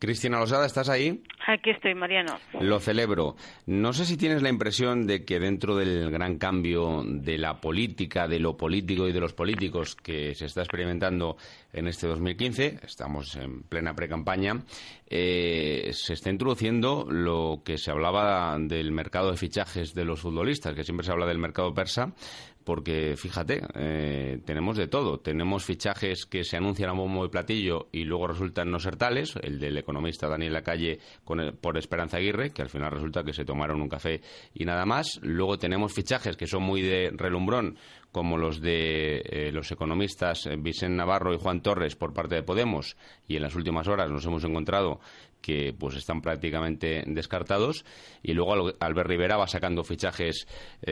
Cristina Losada, ¿estás ahí? Aquí estoy, Mariano. Lo celebro. No sé si tienes la impresión de que dentro del gran cambio de la política, de lo político y de los políticos que se está experimentando en este 2015, estamos en plena precampaña, se está introduciendo lo que se hablaba del mercado de fichajes de los futbolistas, que siempre se habla del mercado persa, porque fíjate, tenemos de todo. Tenemos fichajes que se anuncian a bombo y platillo y luego resultan no ser tales, el del economista Daniel Lacalle por Esperanza Aguirre, que al final resulta que se tomaron un café y nada más. Luego tenemos fichajes que son muy de relumbrón, como los de los economistas Vicente Navarro y Juan Torres por parte de Podemos, y en las últimas horas nos hemos encontrado que pues están prácticamente descartados, y luego Albert Rivera va sacando fichajes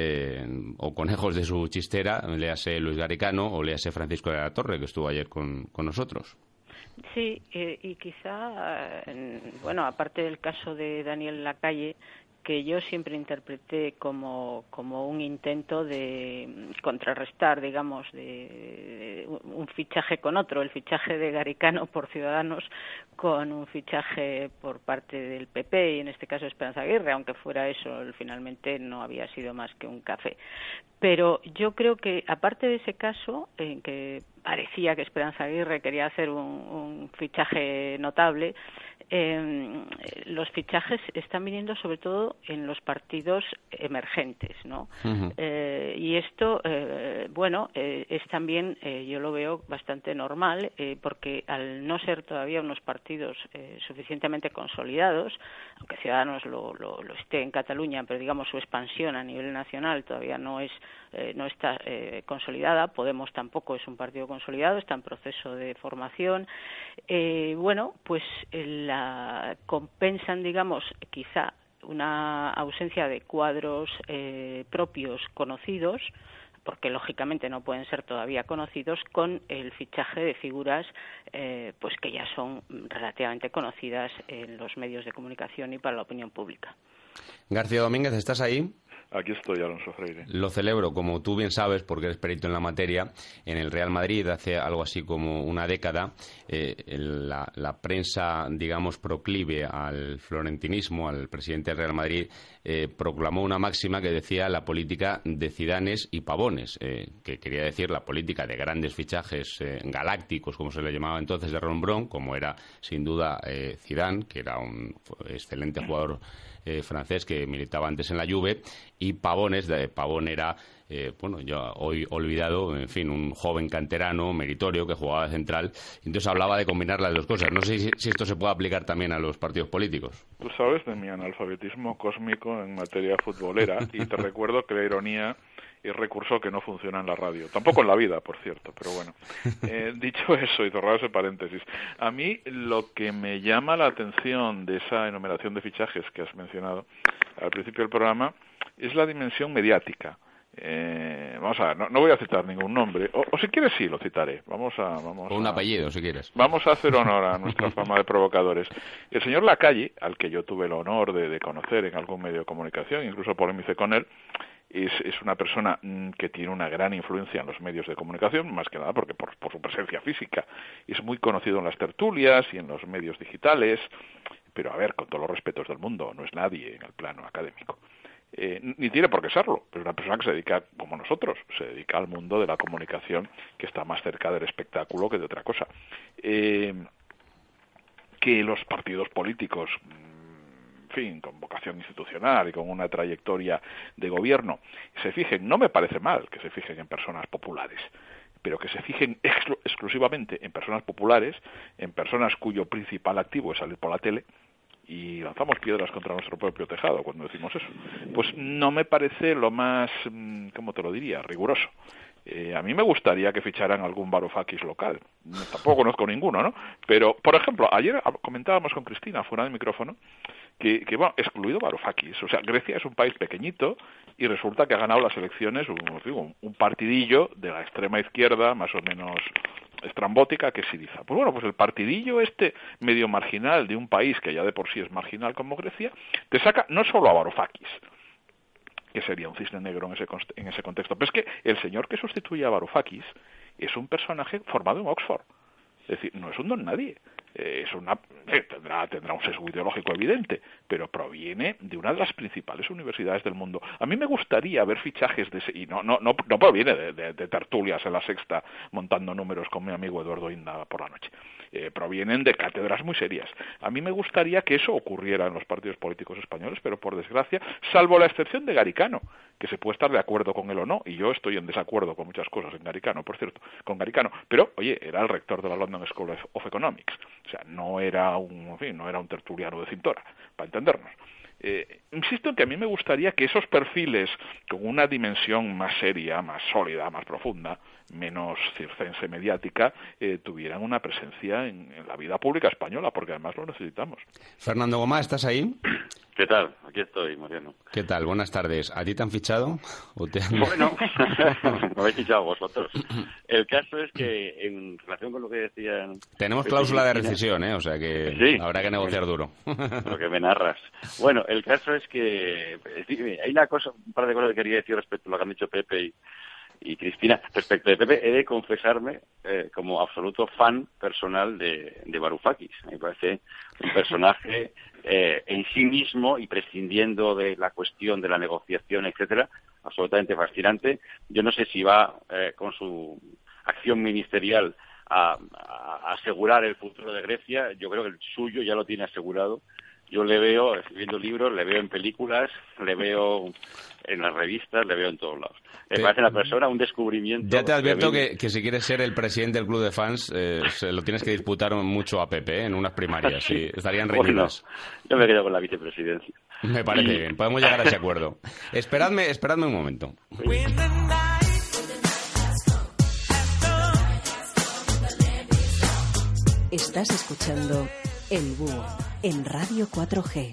o conejos de su chistera, léase Luis Garicano o léase Francisco de la Torre, que estuvo ayer con nosotros. Sí, y quizá, bueno, aparte del caso de Daniel Lacalle, que yo siempre interpreté como un intento de contrarrestar, digamos, de un fichaje con otro, el fichaje de Garicano por Ciudadanos con un fichaje por parte del PP y en este caso Esperanza Aguirre, aunque fuera eso, finalmente no había sido más que un café. Pero yo creo que, aparte de ese caso, en que parecía que Esperanza Aguirre quería hacer un fichaje notable, los fichajes están viniendo sobre todo en los partidos emergentes, ¿no? Uh-huh. Y esto, es también, yo lo veo bastante normal, porque al no ser todavía unos partidos suficientemente consolidados, aunque Ciudadanos lo esté en Cataluña, pero digamos su expansión a nivel nacional todavía no está consolidada. Podemos tampoco es un partido consolidado, está en proceso de formación. Pues compensan, digamos, quizá una ausencia de cuadros propios conocidos, porque lógicamente no pueden ser todavía conocidos, con el fichaje de figuras pues que ya son relativamente conocidas en los medios de comunicación y para la opinión pública. García Domínguez, ¿estás ahí? Aquí estoy, Alonso Freire. Lo celebro, como tú bien sabes, porque eres perito en la materia. En el Real Madrid, hace algo así como una década, la prensa, digamos, proclive al florentinismo, al presidente del Real Madrid, proclamó una máxima que decía la política de Zidanes y Pavones, que quería decir la política de grandes fichajes galácticos, como se le llamaba entonces, de relumbrón, como era sin duda Zidane, que era un excelente jugador francés que militaba antes en la Juve, y Pavones, Pavón era, ya hoy olvidado, en fin, un joven canterano, meritorio, que jugaba de central. Entonces hablaba de combinar las dos cosas. No sé si esto se puede aplicar también a los partidos políticos. Tú sabes de mi analfabetismo cósmico en materia futbolera, y te recuerdo que la ironía es recurso que no funciona en la radio. Tampoco en la vida, por cierto, pero bueno. Dicho eso, y cerrado ese paréntesis, a mí lo que me llama la atención de esa enumeración de fichajes que has mencionado al principio del programa es la dimensión mediática. Vamos a ver, no voy a citar ningún nombre, o si quieres sí lo citaré. O un apellido, si quieres. Vamos a hacer honor a nuestra fama de provocadores. El señor Lacalle, al que yo tuve el honor de conocer en algún medio de comunicación, incluso polemicé con él, es una persona que tiene una gran influencia en los medios de comunicación, más que nada porque por su presencia física. Es muy conocido en las tertulias y en los medios digitales, pero a ver, con todos los respetos del mundo, no es nadie en el plano académico. Ni tiene por qué serlo, pero es una persona que se dedica, como nosotros, se dedica al mundo de la comunicación, que está más cerca del espectáculo que de otra cosa. Que los partidos políticos, en fin, con vocación institucional y con una trayectoria de gobierno, se fijen, no me parece mal que se fijen en personas populares, pero que se fijen exclusivamente en personas populares, en personas cuyo principal activo es salir por la tele, y lanzamos piedras contra nuestro propio tejado cuando decimos eso. Pues no me parece lo más, ¿cómo te lo diría?, riguroso. A mí me gustaría que ficharan algún Varoufakis local. Tampoco conozco ninguno, ¿no? Pero, por ejemplo, ayer comentábamos con Cristina, fuera del micrófono, que bueno, excluido Varoufakis. O sea, Grecia es un país pequeñito y resulta que ha ganado las elecciones un partidillo de la extrema izquierda, más o menos estrambótica, que es Syriza. Pues bueno, pues el partidillo este medio marginal de un país que ya de por sí es marginal como Grecia, te saca no solo a Varoufakis, que sería un cisne negro en ese contexto, pero es que el señor que sustituye a Varoufakis es un personaje formado en Oxford. Es decir, no es un don nadie. tendrá un sesgo ideológico evidente, pero proviene de una de las principales universidades del mundo. A mí me gustaría ver fichajes de ese, y no proviene de tertulias en La Sexta montando números con mi amigo Eduardo Inda por la noche. Provienen de cátedras muy serias. A mí me gustaría que eso ocurriera en los partidos políticos españoles, pero por desgracia, salvo la excepción de Garicano, que se puede estar de acuerdo con él o no, y yo estoy en desacuerdo con muchas cosas en Garicano, por cierto, con Garicano, pero, oye, era el rector de la London School of Economics, o sea, no era un tertuliano de cintora, para entendernos. Insisto en que a mí me gustaría que esos perfiles con una dimensión más seria, más sólida, más profunda, menos circense mediática, tuvieran una presencia en la vida pública española, porque además lo necesitamos. Fernando Gomá, ¿estás ahí? ¿Qué tal? Aquí estoy, Mariano. ¿Qué tal? Buenas tardes. ¿A ti te han fichado? Bueno, me habéis fichado vosotros. El caso es que, en relación con lo que decían... Tenemos cláusula de rescisión, o sea que sí, habrá que negociar duro. Lo que me narras. Bueno, el caso es que... Hay un par de cosas que quería decir respecto a lo que han dicho Pepe y Cristina. Respecto de Pepe, he de confesarme como absoluto fan personal de Varoufakis. Me parece un personaje en sí mismo, y prescindiendo de la cuestión de la negociación, etcétera, absolutamente fascinante. Yo no sé si va con su acción ministerial a asegurar el futuro de Grecia. Yo creo que el suyo ya lo tiene asegurado. Yo le veo escribiendo libros, le veo en películas, le veo en las revistas, le veo en todos lados. Me parece una persona, un descubrimiento... Ya te advierto que si quieres ser el presidente del club de fans, se lo tienes que disputar mucho a Pepe, en unas primarias, sí, estarían reñidas. Bueno, yo me quedo con la vicepresidencia. Me parece bien, podemos llegar a ese acuerdo. Esperadme un momento. Estás escuchando El Búho en Radio 4G.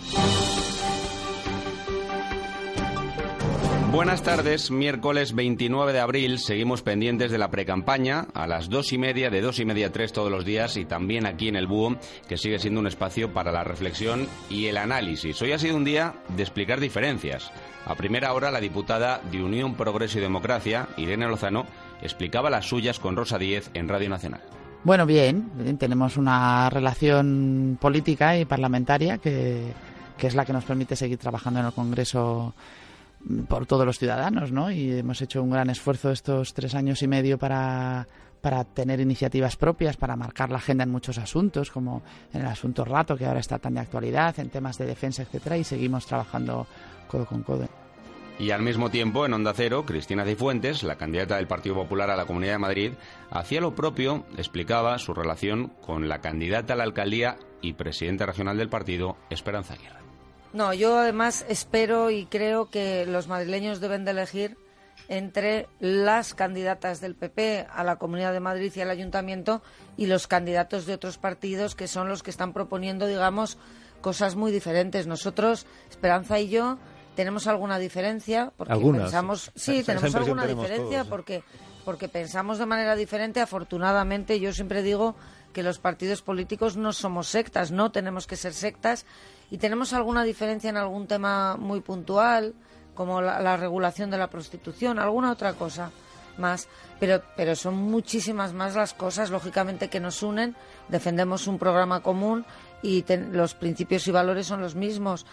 Buenas tardes, miércoles 29 de abril, seguimos pendientes de la precampaña a las 2:30, de 2:30 a 3 todos los días, y también aquí en El Búho, que sigue siendo un espacio para la reflexión y el análisis. Hoy ha sido un día de explicar diferencias. A primera hora, la diputada de Unión, Progreso y Democracia, Irene Lozano, explicaba las suyas con Rosa Díez en Radio Nacional. Bueno, bien, tenemos una relación política y parlamentaria que es la que nos permite seguir trabajando en el Congreso por todos los ciudadanos, ¿no? Y hemos hecho un gran esfuerzo estos 3 años y medio para tener iniciativas propias, para marcar la agenda en muchos asuntos, como en el asunto Rato, que ahora está tan de actualidad, en temas de defensa, etcétera, y seguimos trabajando codo con codo. Y al mismo tiempo, en Onda Cero, Cristina Cifuentes, la candidata del Partido Popular a la Comunidad de Madrid, hacía lo propio, explicaba su relación con la candidata a la alcaldía y presidenta regional del partido, Esperanza Aguirre. No, yo además espero y creo que los madrileños deben de elegir entre las candidatas del PP a la Comunidad de Madrid y al Ayuntamiento y los candidatos de otros partidos, que son los que están proponiendo, digamos, cosas muy diferentes. Nosotros, Esperanza y yo, tenemos alguna diferencia, porque pensamos... Sí, tenemos alguna diferencia todos, porque pensamos de manera diferente. Afortunadamente, yo siempre digo que los partidos políticos no somos sectas, no tenemos que ser sectas, y tenemos alguna diferencia en algún tema muy puntual, como la regulación de la prostitución, alguna otra cosa más, pero son muchísimas más las cosas, lógicamente, que nos unen. Defendemos un programa común y los principios y valores son los mismos.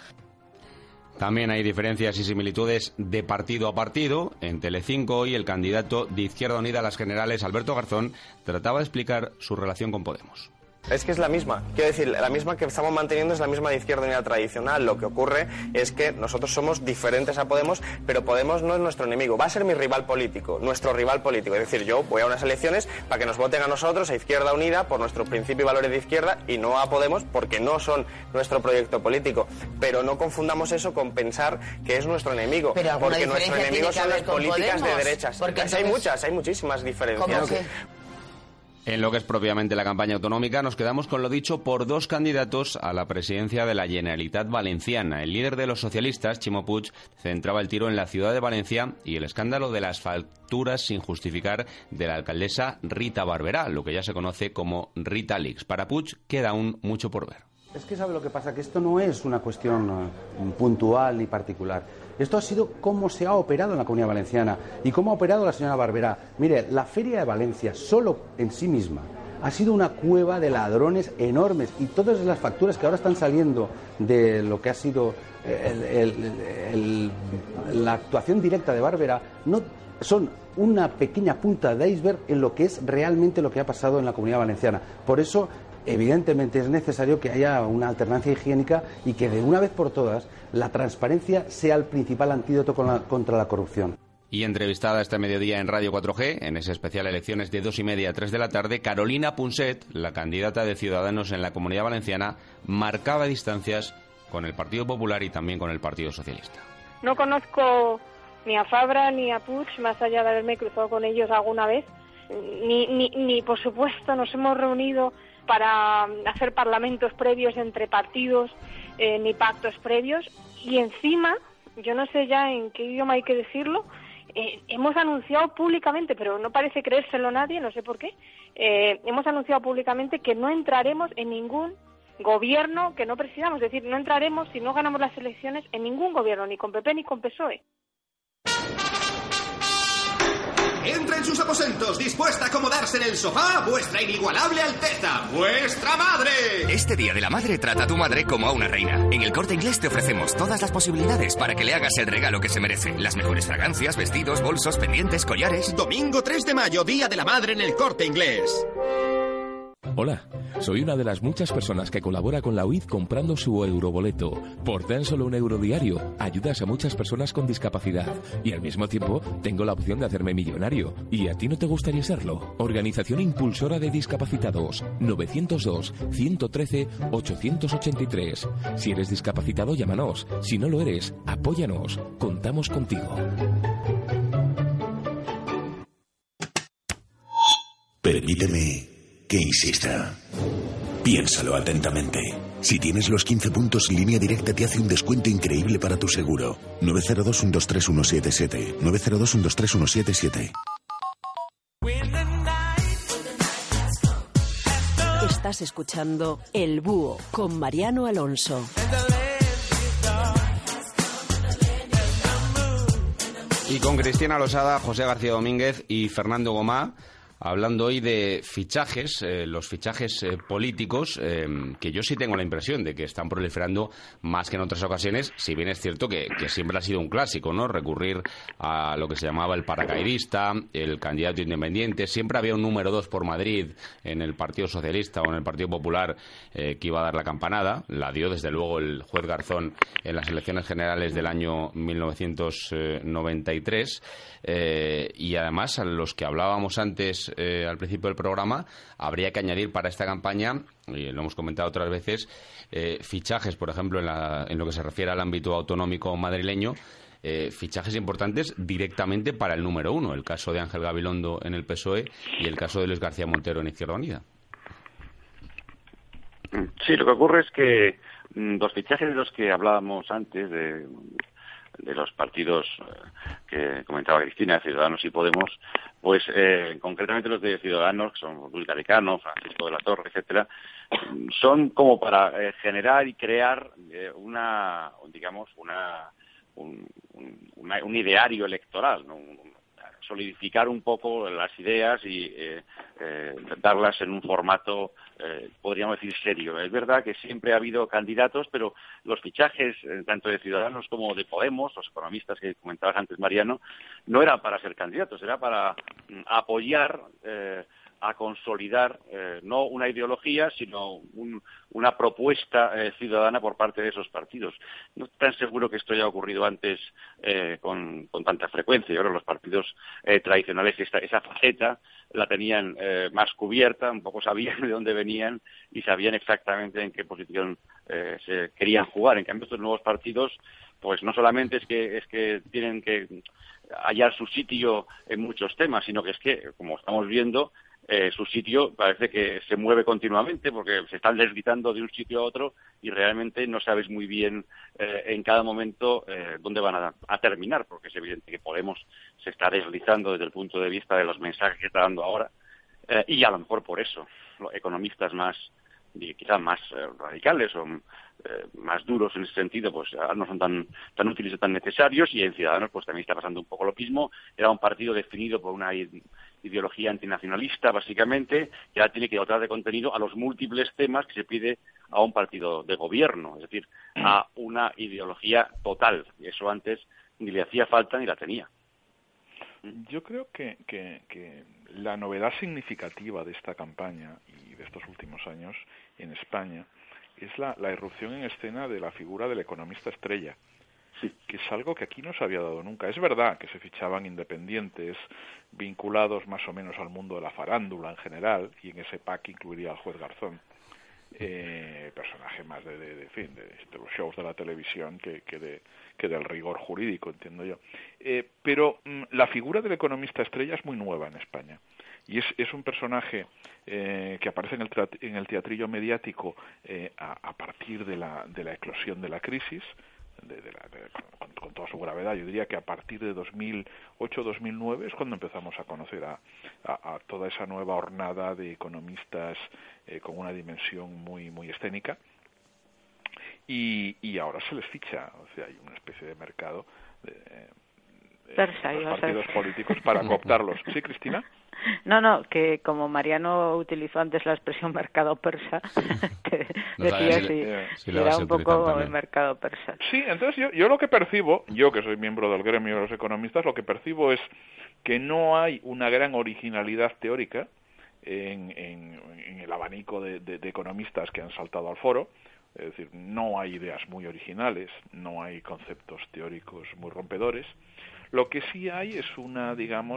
También hay diferencias y similitudes de partido a partido. En Telecinco hoy el candidato de Izquierda Unida a las generales, Alberto Garzón, trataba de explicar su relación con Podemos. Es que es la misma, quiero decir, la misma que estamos manteniendo es la misma de Izquierda Unida tradicional. Lo que ocurre es que nosotros somos diferentes a Podemos, pero Podemos no es nuestro enemigo, va a ser mi rival político, nuestro rival político. Es decir, yo voy a unas elecciones para que nos voten a nosotros, a Izquierda Unida, por nuestro principio y valores de izquierda, y no a Podemos porque no son nuestro proyecto político. Pero no confundamos eso con pensar que es nuestro enemigo, porque nuestro enemigo son las políticas de derechas. Hay muchísimas diferencias. En lo que es propiamente la campaña autonómica, nos quedamos con lo dicho por 2 candidatos a la presidencia de la Generalitat Valenciana. El líder de los socialistas, Ximo Puig, centraba el tiro en la ciudad de Valencia y el escándalo de las facturas sin justificar de la alcaldesa Rita Barberá, lo que ya se conoce como Rita Leaks. Para Puig queda aún mucho por ver. Es que sabe lo que pasa, que esto no es una cuestión puntual ni particular. Esto ha sido cómo se ha operado en la Comunidad Valenciana y cómo ha operado la señora Barberá. Mire, la Feria de Valencia, solo en sí misma, ha sido una cueva de ladrones enormes, y todas las facturas que ahora están saliendo de lo que ha sido la actuación directa de Bárcena no son una pequeña punta de iceberg en lo que es realmente lo que ha pasado en la Comunidad Valenciana. Por eso, evidentemente, es necesario que haya una alternancia higiénica y que de una vez por todas la transparencia sea el principal antídoto contra la corrupción. Y entrevistada este mediodía en Radio 4G, en ese especial elecciones de 2:30 a 3 de la tarde, Carolina Punset, la candidata de Ciudadanos en la Comunidad Valenciana, marcaba distancias con el Partido Popular y también con el Partido Socialista. No conozco ni a Fabra ni a Puig, más allá de haberme cruzado con ellos alguna vez, ni por supuesto nos hemos reunido para hacer parlamentos previos entre partidos, ni pactos previos, y encima, yo no sé ya en qué idioma hay que decirlo, hemos anunciado públicamente, pero no parece creérselo nadie, no sé por qué, hemos anunciado públicamente que no entraremos en ningún gobierno que no presidamos, es decir, no entraremos, si no ganamos las elecciones, en ningún gobierno, ni con PP ni con PSOE. Entra en sus aposentos, dispuesta a acomodarse en el sofá, vuestra inigualable Alteza, vuestra madre. Este Día de la Madre trata a tu madre como a una reina. En El Corte Inglés te ofrecemos todas las posibilidades para que le hagas el regalo que se merece. Las mejores fragancias, vestidos, bolsos, pendientes, collares. Domingo 3 de mayo, Día de la Madre en El Corte Inglés. Hola, soy una de las muchas personas que colabora con la UID comprando su euroboleto. Por tan solo €1 diario, ayudas a muchas personas con discapacidad. Y al mismo tiempo, tengo la opción de hacerme millonario. ¿Y a ti no te gustaría serlo? Organización Impulsora de Discapacitados. 902-113-883. Si eres discapacitado, llámanos. Si no lo eres, apóyanos. Contamos contigo. Permíteme que insista. Piénsalo atentamente. Si tienes los 15 puntos, Línea Directa te hace un descuento increíble para tu seguro. 902-123-177. 902-123-177. Estás escuchando El Búho con Mariano Alonso. Y con Cristina Losada, José García Domínguez y Fernando Gomá, hablando hoy de fichajes, los fichajes políticos, que yo sí tengo la impresión de que están proliferando más que en otras ocasiones, si bien es cierto que siempre ha sido un clásico, ¿no? Recurrir a lo que se llamaba el paracaidista, el candidato independiente. Siempre había un número 2 por Madrid en el Partido Socialista o en el Partido Popular que iba a dar la campanada. La dio, desde luego, el juez Garzón en las elecciones generales del año 1993. Y además, a los que hablábamos antes al principio del programa, habría que añadir para esta campaña, y lo hemos comentado otras veces, fichajes, por ejemplo, en lo que se refiere al ámbito autonómico madrileño, fichajes importantes directamente para el número 1, el caso de Ángel Gabilondo en el PSOE y el caso de Luis García Montero en Izquierda Unida. Sí, lo que ocurre es que los fichajes de los que hablábamos antes, de los partidos que comentaba Cristina, Ciudadanos y Podemos, pues concretamente los de Ciudadanos, que son Luis Garicano, Francisco de la Torre, etcétera, son como para generar y crear un ideario electoral, ¿no? Solidificar un poco las ideas y darlas en un formato, podríamos decir, serio. Es verdad que siempre ha habido candidatos, pero los fichajes, tanto de Ciudadanos como de Podemos, los economistas que comentabas antes, Mariano, no eran para ser candidatos, era para apoyar, a consolidar no una ideología, sino una propuesta ciudadana por parte de esos partidos. No estoy tan seguro que esto haya ocurrido antes con tanta frecuencia. Yo creo que los partidos tradicionales esa faceta la tenían más cubierta, un poco sabían de dónde venían y sabían exactamente en qué posición se querían jugar. En cambio, estos nuevos partidos, pues no solamente es que tienen que hallar su sitio en muchos temas, sino que es que, como estamos viendo, su sitio parece que se mueve continuamente porque se están deslizando de un sitio a otro y realmente no sabes muy bien en cada momento dónde van a terminar, porque es evidente que Podemos se está deslizando desde el punto de vista de los mensajes que está dando ahora y a lo mejor por eso los economistas más quizás más radicales o más duros en ese sentido, pues ahora no son tan útiles o tan necesarios, y en Ciudadanos pues también está pasando un poco lo mismo. Era un partido definido por una ideología antinacionalista, básicamente, que ahora tiene que dotar de contenido a los múltiples temas que se pide a un partido de gobierno, es decir, a una ideología total, y eso antes ni le hacía falta ni la tenía. Yo creo que la novedad significativa de esta campaña y de estos últimos años en España es la irrupción en escena de la figura del economista estrella, que es algo que aquí no se había dado nunca. Es verdad que se fichaban independientes vinculados más o menos al mundo de la farándula en general, y en ese pack incluiría al juez Garzón, personaje más de los shows de la televisión que del rigor jurídico, entiendo yo. Pero la figura del economista estrella es muy nueva en España, y es un personaje que aparece en el teatrillo mediático a partir de la eclosión de la crisis, con toda su gravedad. Yo diría que a partir de 2008-2009 es cuando empezamos a conocer a toda esa nueva hornada de economistas con una dimensión muy muy escénica, y ahora se les ficha, o sea, hay una especie de mercado de los partidos políticos para cooptarlos. ¿Sí, Cristina? No, que como Mariano utilizó antes la expresión mercado persa, que decía si era un poco el mercado persa. Sí, entonces yo lo que percibo, yo que soy miembro del gremio de los economistas, lo que percibo es que no hay una gran originalidad teórica en el abanico de economistas que han saltado al foro. Es decir, no hay ideas muy originales, no hay conceptos teóricos muy rompedores. Lo que sí hay es una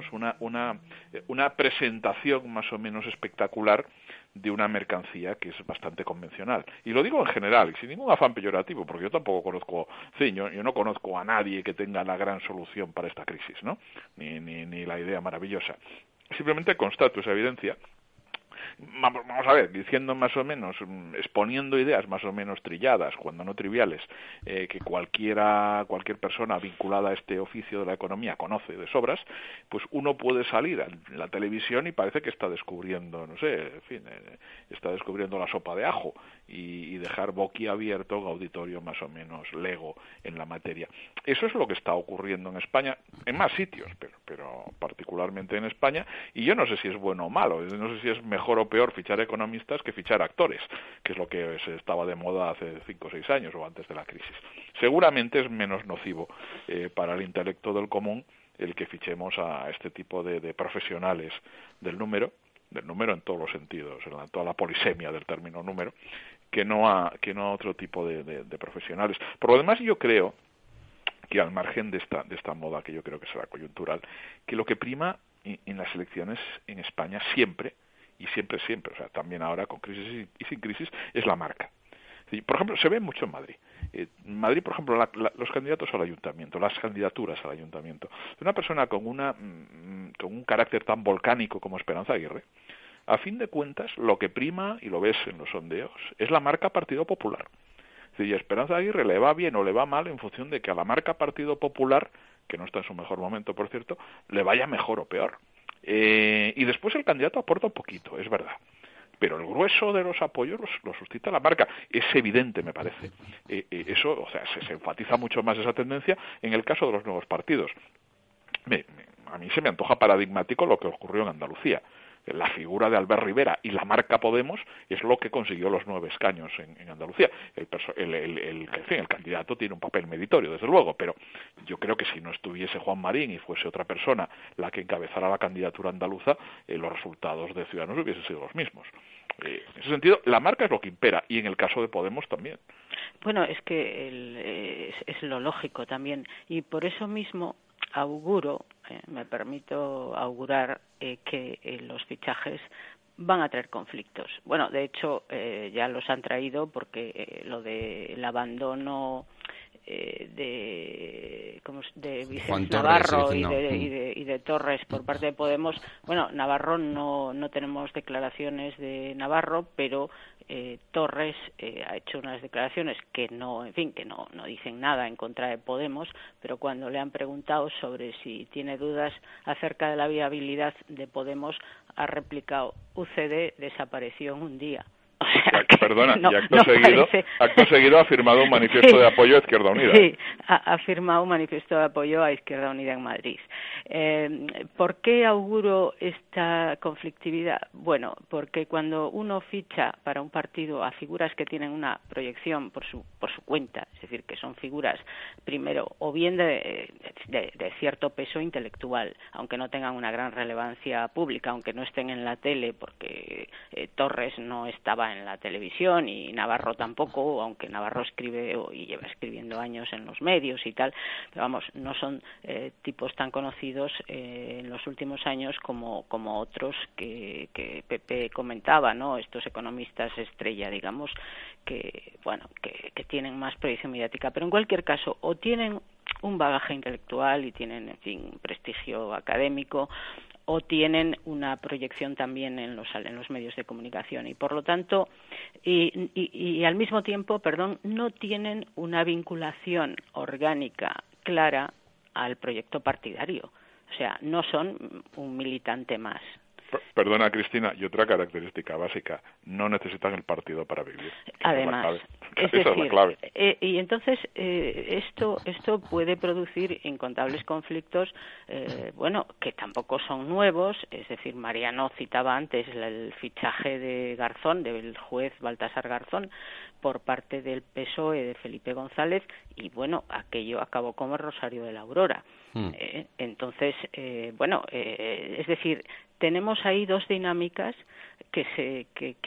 presentación más o menos espectacular de una mercancía que es bastante convencional. Y lo digo en general, y sin ningún afán peyorativo, porque yo tampoco conozco, yo no conozco a nadie que tenga la gran solución para esta crisis, ¿no? Ni la idea maravillosa. Simplemente constato esa evidencia. Vamos a ver, diciendo más o menos, exponiendo ideas más o menos trilladas, cuando no triviales, que cualquier persona vinculada a este oficio de la economía conoce de sobras, pues uno puede salir a la televisión y parece que está descubriendo, no sé, en fin, está descubriendo la sopa de ajo, y dejar boquiabierto un auditorio más o menos lego en la materia. Eso es lo que está ocurriendo en España, en más sitios, pero particularmente en España, y yo no sé si es bueno o malo, no sé si es mejor o peor fichar economistas que fichar actores, que es lo que se estaba de moda hace 5 o 6 años o antes de la crisis. Seguramente es menos nocivo para el intelecto del común el que fichemos a este tipo de profesionales del número en todos los sentidos, en toda la polisemia del término número, que no a otro tipo de profesionales. Por lo demás, yo creo que al margen de esta moda, que yo creo que será coyuntural, que lo que prima en las elecciones en España siempre, o sea, también ahora con crisis y sin crisis, es la marca. Por ejemplo, se ve mucho en Madrid. Madrid, por ejemplo, los candidatos al ayuntamiento, las candidaturas al ayuntamiento, de una persona con un carácter tan volcánico como Esperanza Aguirre, a fin de cuentas, lo que prima, y lo ves en los sondeos, es la marca Partido Popular. Es decir, a Esperanza Aguirre le va bien o le va mal en función de que a la marca Partido Popular, que no está en su mejor momento, por cierto, le vaya mejor o peor. Y después el candidato aporta un poquito, es verdad, pero el grueso de los apoyos lo suscita la marca. Es evidente, me parece. Eso, o sea, se enfatiza mucho más esa tendencia en el caso de los nuevos partidos. A mí se me antoja paradigmático lo que ocurrió en Andalucía. La figura de Albert Rivera y la marca Podemos es lo que consiguió los 9 escaños en Andalucía. El candidato tiene un papel meritorio, desde luego, pero yo creo que si no estuviese Juan Marín y fuese otra persona la que encabezara la candidatura andaluza, los resultados de Ciudadanos hubiesen sido los mismos. En ese sentido, la marca es lo que impera, y en el caso de Podemos también. Bueno, es que es lo lógico también, y por eso mismo auguro, me permito augurar que los fichajes van a traer conflictos. Bueno, de hecho, ya los han traído, porque lo del abandono de Vicente Navarro y de Torres por parte de Podemos. Bueno, Navarro no tenemos declaraciones de Navarro, pero Torres ha hecho unas declaraciones que no dicen nada en contra de Podemos, pero cuando le han preguntado sobre si tiene dudas acerca de la viabilidad de Podemos, ha replicado: UCD desapareció en un día. O sea, perdona, y acto seguido ha firmado un manifiesto de apoyo a Izquierda Unida. Sí, ha firmado un manifiesto de apoyo a Izquierda Unida en Madrid. ¿Por qué auguro esta conflictividad? Bueno, porque cuando uno ficha para un partido a figuras que tienen una proyección por su cuenta, es decir, que son figuras, primero, o bien de cierto peso intelectual, aunque no tengan una gran relevancia pública, aunque no estén en la tele, porque Torres no estaba en la televisión y Navarro tampoco, aunque Navarro escribe y lleva escribiendo años en los medios y tal, pero vamos, no son tipos tan conocidos en los últimos años como otros que Pepe comentaba, ¿no? Estos economistas estrella, digamos, que tienen más proyección mediática, pero en cualquier caso, o tienen un bagaje intelectual y tienen, en fin, prestigio académico, o tienen una proyección también en los medios de comunicación y por lo tanto y al mismo tiempo, no tienen una vinculación orgánica clara al proyecto partidario, o sea, no son un militante más. Perdona, Cristina, y otra característica básica, no necesitan el partido para vivir. Además, esa es la clave. Y entonces esto puede producir incontables conflictos, que tampoco son nuevos, es decir, Mariano citaba antes el fichaje de Garzón, del juez Baltasar Garzón, por parte del PSOE de Felipe González, y bueno, aquello acabó como el Rosario de la Aurora. Entonces, es decir, tenemos ahí dos dinámicas que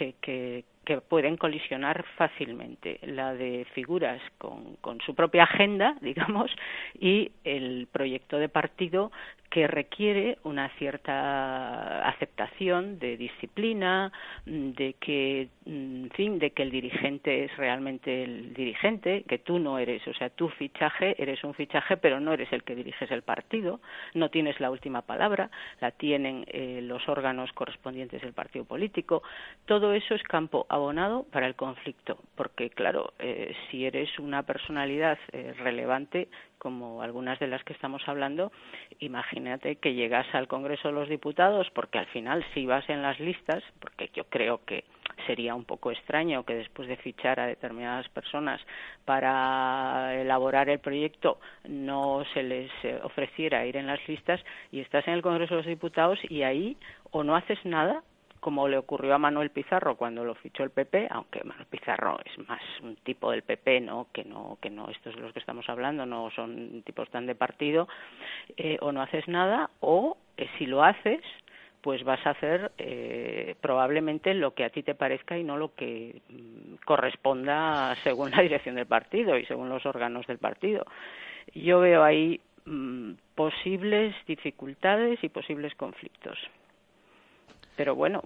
pueden colisionar fácilmente, la de figuras con su propia agenda, digamos, y el proyecto de partido que requiere una cierta aceptación de disciplina, de que el dirigente es realmente el dirigente, que tú no eres, o sea, tu fichaje, eres un fichaje, pero no eres el que diriges el partido, no tienes la última palabra, la tienen los órganos correspondientes del partido político. Todo eso es campo abonado para el conflicto, porque claro, si eres una personalidad relevante, como algunas de las que estamos hablando, imagínate que llegas al Congreso de los Diputados, porque al final si vas en las listas, porque yo creo que sería un poco extraño que después de fichar a determinadas personas para elaborar el proyecto no se les ofreciera ir en las listas, y estás en el Congreso de los Diputados y ahí o no haces nada, como le ocurrió a Manuel Pizarro cuando lo fichó el PP, aunque Manuel Pizarro es más un tipo del PP, que no estos de los que estamos hablando no son tipos tan de partido, o no haces nada, o si lo haces, pues vas a hacer probablemente lo que a ti te parezca y no lo que corresponda según la dirección del partido y según los órganos del partido. Yo veo ahí posibles dificultades y posibles conflictos. Pero bueno,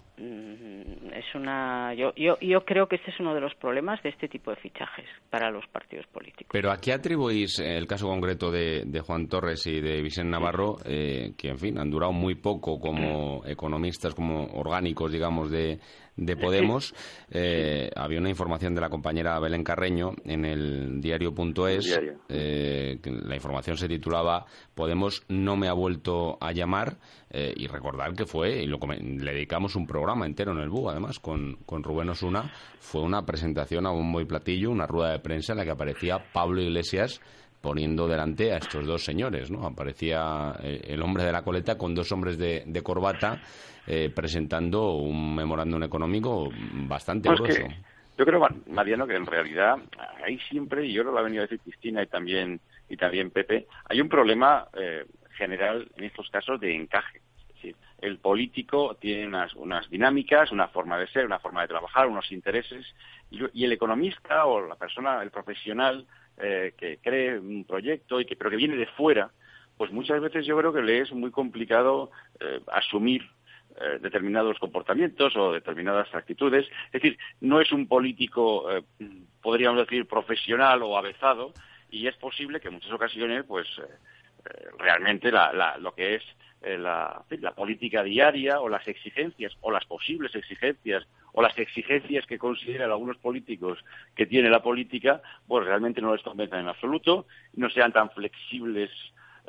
yo creo que este es uno de los problemas de este tipo de fichajes para los partidos políticos. Pero ¿a qué atribuís el caso concreto de Juan Torres y de Vicente Navarro, que en fin han durado muy poco como economistas, como orgánicos, digamos, de Podemos? Había una información de la compañera Belén Carreño en el diario.es. La información se titulaba "Podemos no me ha vuelto a llamar", y recordar que fue, y le dedicamos un programa entero en el BU, además, con Rubén Osuna. Fue una presentación a bombo y platillo, una rueda de prensa en la que aparecía Pablo Iglesias poniendo delante a estos dos señores, ¿no? Aparecía el hombre de la coleta con dos hombres de corbata presentando un memorándum económico bastante grueso. Yo creo, Mariano, que en realidad hay siempre, y yo lo ha venido a decir Cristina y también Pepe, hay un problema general en estos casos de encaje. Es decir, el político tiene unas dinámicas, una forma de ser, una forma de trabajar, unos intereses, y el economista o la persona, el profesional que cree un proyecto pero que viene de fuera, pues muchas veces yo creo que le es muy complicado asumir determinados comportamientos o determinadas actitudes. Es decir, no es un político, podríamos decir, profesional o avezado, y es posible que en muchas ocasiones, pues realmente lo que es la política diaria o las exigencias o las posibles exigencias o las exigencias que consideran algunos políticos que tiene la política, pues realmente no les convenzan en absoluto, no sean tan flexibles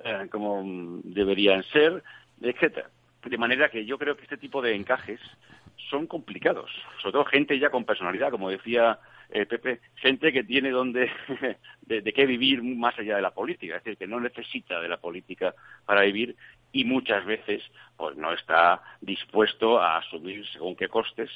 como deberían ser, etcétera. De manera que yo creo que este tipo de encajes son complicados, sobre todo gente ya con personalidad, como decía Pepe, gente que tiene de qué vivir más allá de la política, es decir, que no necesita de la política para vivir y muchas veces pues no está dispuesto a asumir según qué costes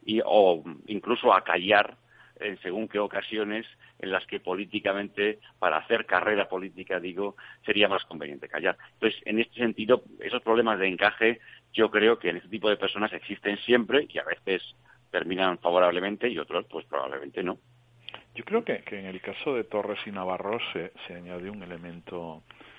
o incluso a callar en según qué ocasiones en las que políticamente, para hacer carrera política, sería más conveniente callar. Entonces, en este sentido, esos problemas de encaje, yo creo que en este tipo de personas existen siempre y a veces terminan favorablemente y otros, pues probablemente no. Yo creo que en el caso de Torres y Navarro se añade un elemento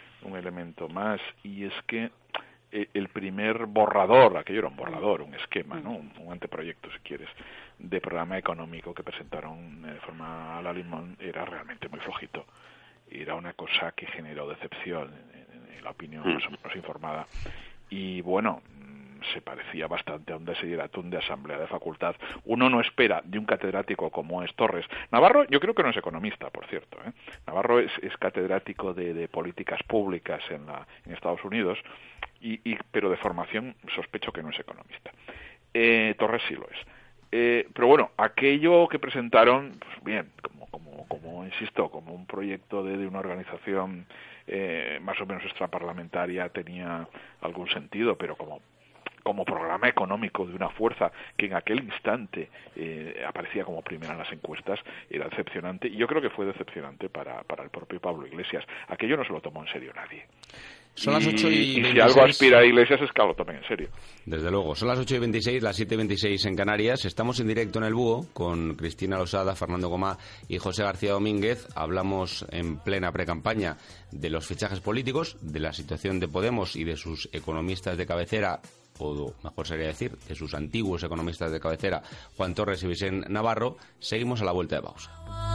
más, y es que el primer borrador, aquello era un borrador, un esquema, ¿no? Un anteproyecto, si quieres, de programa económico que presentaron de forma a la limón, era realmente muy flojito. Era una cosa que generó decepción en la opinión más o menos informada. Y bueno, se parecía bastante a un desideratum de asamblea de facultad. Uno no espera de un catedrático como es Torres. Navarro, yo creo que no es economista, por cierto, ¿eh? Navarro es catedrático de políticas públicas en Estados Unidos, pero de formación sospecho que no es economista. Torres sí lo es. Pero bueno, aquello que presentaron, pues bien, como insisto, como un proyecto de una organización más o menos extraparlamentaria tenía algún sentido, pero como programa económico de una fuerza que en aquel instante aparecía como primera en las encuestas, era decepcionante, y yo creo que fue decepcionante para el propio Pablo Iglesias. Aquello no se lo tomó en serio nadie. Son las 8:26. Y si algo aspira a Iglesias es que lo tomen en serio. Desde luego. Son las 8:26, las 7:26 en Canarias. Estamos en directo en El Búho con Cristina Losada, Fernando Gomá y José García Domínguez. Hablamos en plena precampaña de los fichajes políticos, de la situación de Podemos y de sus economistas de cabecera, o mejor sería decir, de sus antiguos economistas de cabecera, Juan Torres y Vicente Navarro. Seguimos a la vuelta de pausa.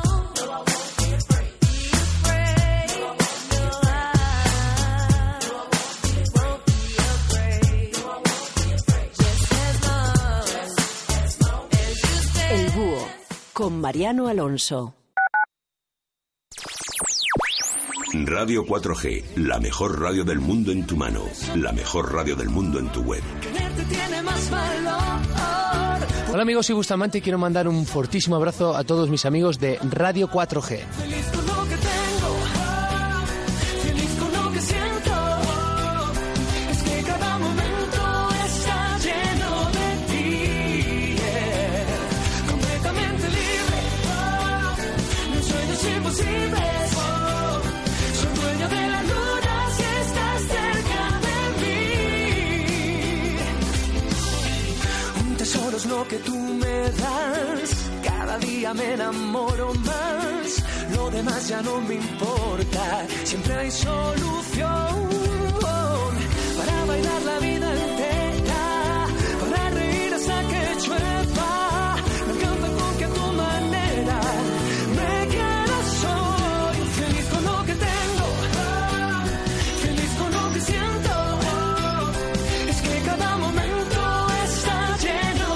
El Búho, con Mariano Alonso. Radio 4G, la mejor radio del mundo en tu mano, la mejor radio del mundo en tu web. Hola amigos, soy Bustamante y quiero mandar un fortísimo abrazo a todos mis amigos de Radio 4G. Lo que tú me das, cada día me enamoro más, lo demás ya no me importa, siempre hay solución para bailar la vida entera, para reír hasta que llueva, me encanta con que a tu manera me quieras hoy, feliz con lo que tengo, feliz con lo que siento, es que cada momento está lleno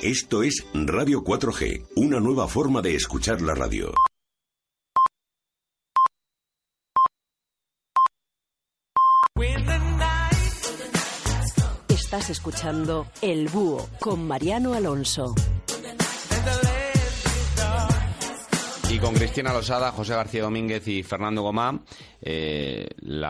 Esto es Radio 4G, una nueva forma de escuchar la radio. Estás escuchando El Búho con Mariano Alonso. Y con Cristina Losada, José García Domínguez y Fernando Gomá, el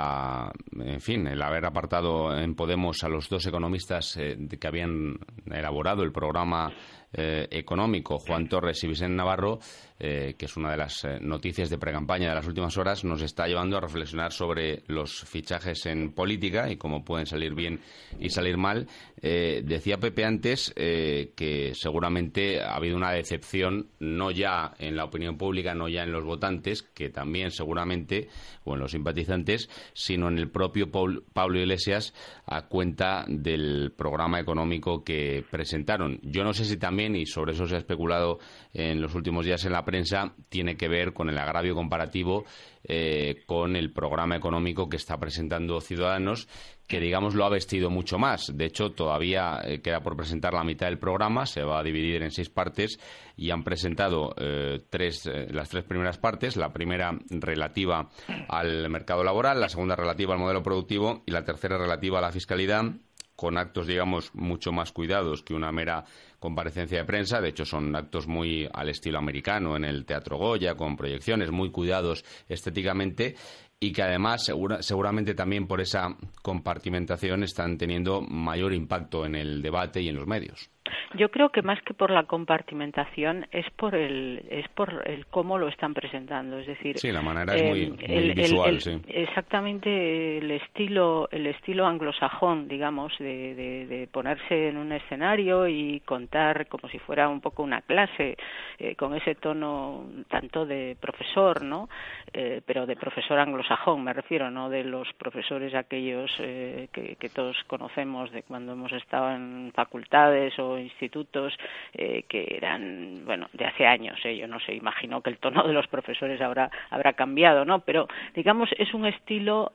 haber apartado en Podemos a los dos economistas que habían elaborado el programa económico, Juan Torres y Vicente Navarro, que es una de las noticias de precampaña de las últimas horas, nos está llevando a reflexionar sobre los fichajes en política y cómo pueden salir bien y salir mal. Decía Pepe antes que seguramente ha habido una decepción, no ya en la opinión pública, no ya en los votantes, que también seguramente, o en los simpatizantes, sino en el propio Pablo Iglesias, a cuenta del programa económico que presentaron. Yo no sé si también, y sobre eso se ha especulado en los últimos días en la prensa, tiene que ver con el agravio comparativo con el programa económico que está presentando Ciudadanos, que digamos lo ha vestido mucho más. De hecho, todavía queda por presentar la mitad del programa, se va a dividir en 6 partes y han presentado las 3 primeras partes, la primera relativa al mercado laboral, la segunda relativa al modelo productivo y la tercera relativa a la fiscalidad, con actos, digamos, mucho más cuidados que una mera comparecencia de prensa. De hecho, son actos muy al estilo americano, en el Teatro Goya, con proyecciones muy cuidados estéticamente, y que además seguramente también por esa compartimentación están teniendo mayor impacto en el debate y en los medios. Yo creo que más que por la compartimentación es por el cómo lo están presentando, es decir, sí, la manera es muy visual, sí. Exactamente el estilo anglosajón, digamos, de ponerse en un escenario y contar como si fuera un poco una clase, con ese tono tanto de profesor, ¿no? Pero de profesor anglosajón me refiero, no de los profesores aquellos que todos conocemos de cuando hemos estado en facultades o institutos que eran, bueno, de hace años, yo no sé, imagino que el tono de los profesores habrá cambiado, ¿no? Pero digamos es un estilo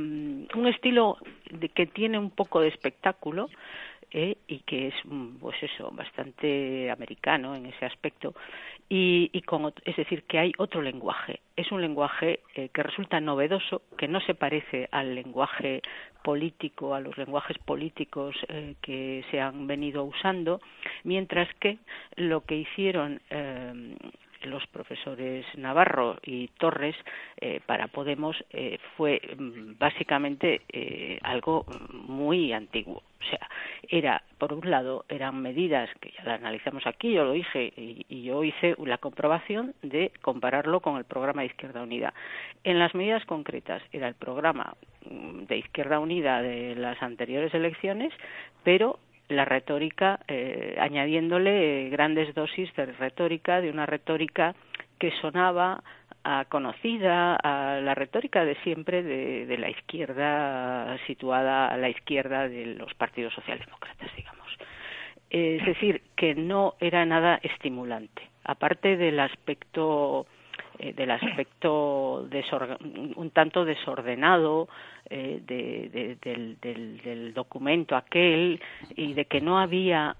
que tiene un poco de espectáculo, y que es, pues eso, bastante americano en ese aspecto, es decir, que hay otro lenguaje. Es un lenguaje que resulta novedoso, que no se parece al lenguaje político, a los lenguajes políticos que se han venido usando, mientras que lo que hicieron los profesores Navarro y Torres para Podemos fue básicamente algo muy antiguo. O sea, por un lado, eran medidas que ya las analizamos aquí, yo lo dije, y yo hice la comprobación de compararlo con el programa de Izquierda Unida. En las medidas concretas era el programa de Izquierda Unida de las anteriores elecciones, pero la retórica, añadiéndole grandes dosis de retórica, de una retórica que sonaba conocida, a la retórica de siempre de la izquierda, situada a la izquierda de los partidos socialdemócratas, digamos. Es decir, que no era nada estimulante, aparte del aspecto un tanto desordenado del documento aquel, y de que no había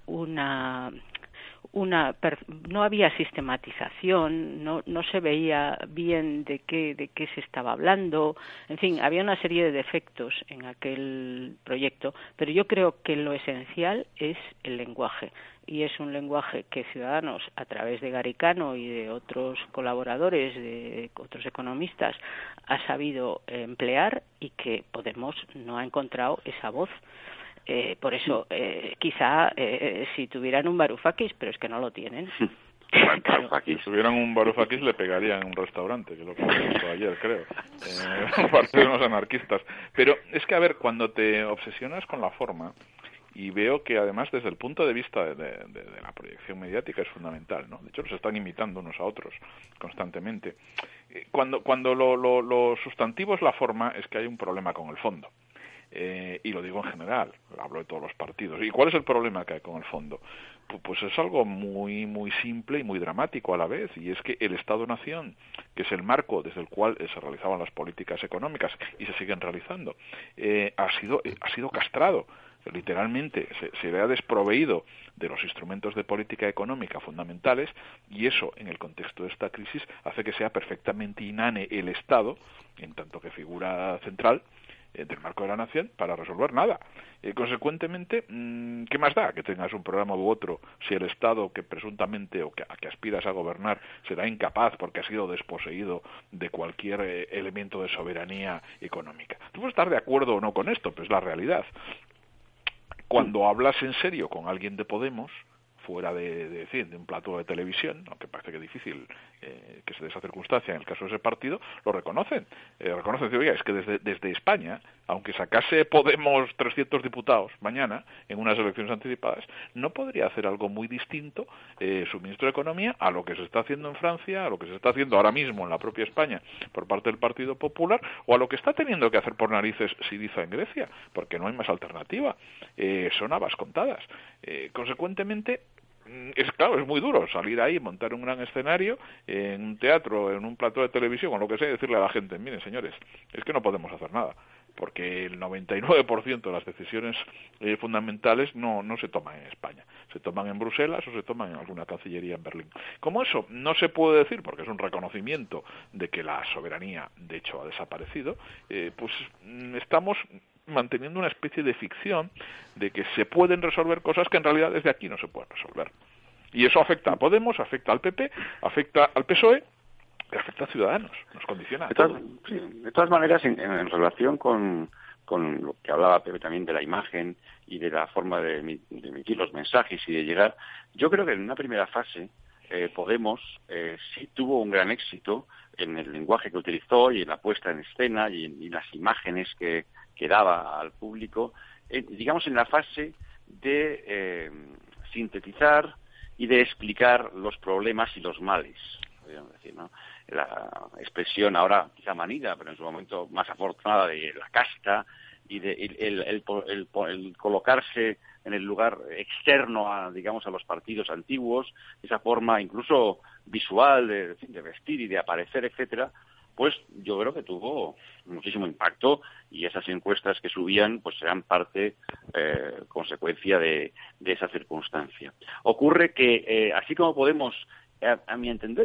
no había sistematización, no se veía bien de qué se estaba hablando, en fin, había una serie de defectos en aquel proyecto, pero yo creo que lo esencial es el lenguaje, y es un lenguaje que Ciudadanos, a través de Garicano y de otros colaboradores, de otros economistas, ha sabido emplear, y que Podemos no ha encontrado esa voz. Por eso, quizá si tuvieran un Varoufakis, pero es que no lo tienen. Claro. Si tuvieran un Varoufakis le pegarían en un restaurante, que es lo que pasó ayer, creo. Parte de unos anarquistas. Pero es que, a ver, cuando te obsesionas con la forma, y veo que además desde el punto de vista de la proyección mediática es fundamental, ¿no? De hecho, los están imitando unos a otros constantemente. Cuando lo sustantivo es la forma, es que hay un problema con el fondo. Y lo digo en general, hablo de todos los partidos. ¿Y cuál es el problema que hay con el fondo? Pues es algo muy muy simple y muy dramático a la vez, y es que el Estado-Nación, que es el marco desde el cual se realizaban las políticas económicas y se siguen realizando, ha sido castrado literalmente se vea desproveído de los instrumentos de política económica fundamentales, y eso, en el contexto de esta crisis, hace que sea perfectamente inane el Estado, en tanto que figura central del marco de la nación, para resolver nada. Consecuentemente, ¿qué más da que tengas un programa u otro si el Estado que presuntamente o a que aspiras a gobernar será incapaz porque ha sido desposeído de cualquier elemento de soberanía económica? Tú puedes estar de acuerdo o no con esto, pero es la realidad. Cuando hablas en serio con alguien de Podemos, fuera de un plató de televisión, aunque parece que es difícil que se dé esa circunstancia en el caso de ese partido, lo reconocen. Reconocen que, oiga, es que desde España, aunque sacase Podemos 300 diputados mañana en unas elecciones anticipadas, no podría hacer algo muy distinto su ministro de Economía a lo que se está haciendo en Francia, a lo que se está haciendo ahora mismo en la propia España por parte del Partido Popular, o a lo que está teniendo que hacer por narices Syriza en Grecia, porque no hay más alternativa. Son habas contadas. Consecuentemente, es muy duro salir ahí, montar un gran escenario en un teatro, en un plató de televisión o lo que sea, y decirle a la gente, miren señores, es que no podemos hacer nada, porque el 99% de las decisiones fundamentales no se toman en España, se toman en Bruselas o se toman en alguna cancillería en Berlín. Como eso no se puede decir, porque es un reconocimiento de que la soberanía de hecho ha desaparecido, pues estamos manteniendo una especie de ficción de que se pueden resolver cosas que en realidad desde aquí no se pueden resolver. Y eso afecta a Podemos, afecta al PP, afecta al PSOE y afecta a Ciudadanos. Nos condiciona a todos. De todas maneras, en relación con lo que hablaba Pepe también de la imagen y de la forma de emitir los mensajes y de llegar, yo creo que en una primera fase Podemos sí tuvo un gran éxito en el lenguaje que utilizó y en la puesta en escena y en las imágenes que daba al público, digamos en la fase de sintetizar y de explicar los problemas y los males, podríamos decir, ¿no? La expresión ahora quizá manida, pero en su momento más afortunada, de la casta y de el colocarse en el lugar externo a los partidos antiguos, esa forma incluso visual de vestir y de aparecer, etcétera, pues yo creo que tuvo muchísimo impacto, y esas encuestas que subían pues eran parte, consecuencia de esa circunstancia. Ocurre que, así como Podemos, a mi entender,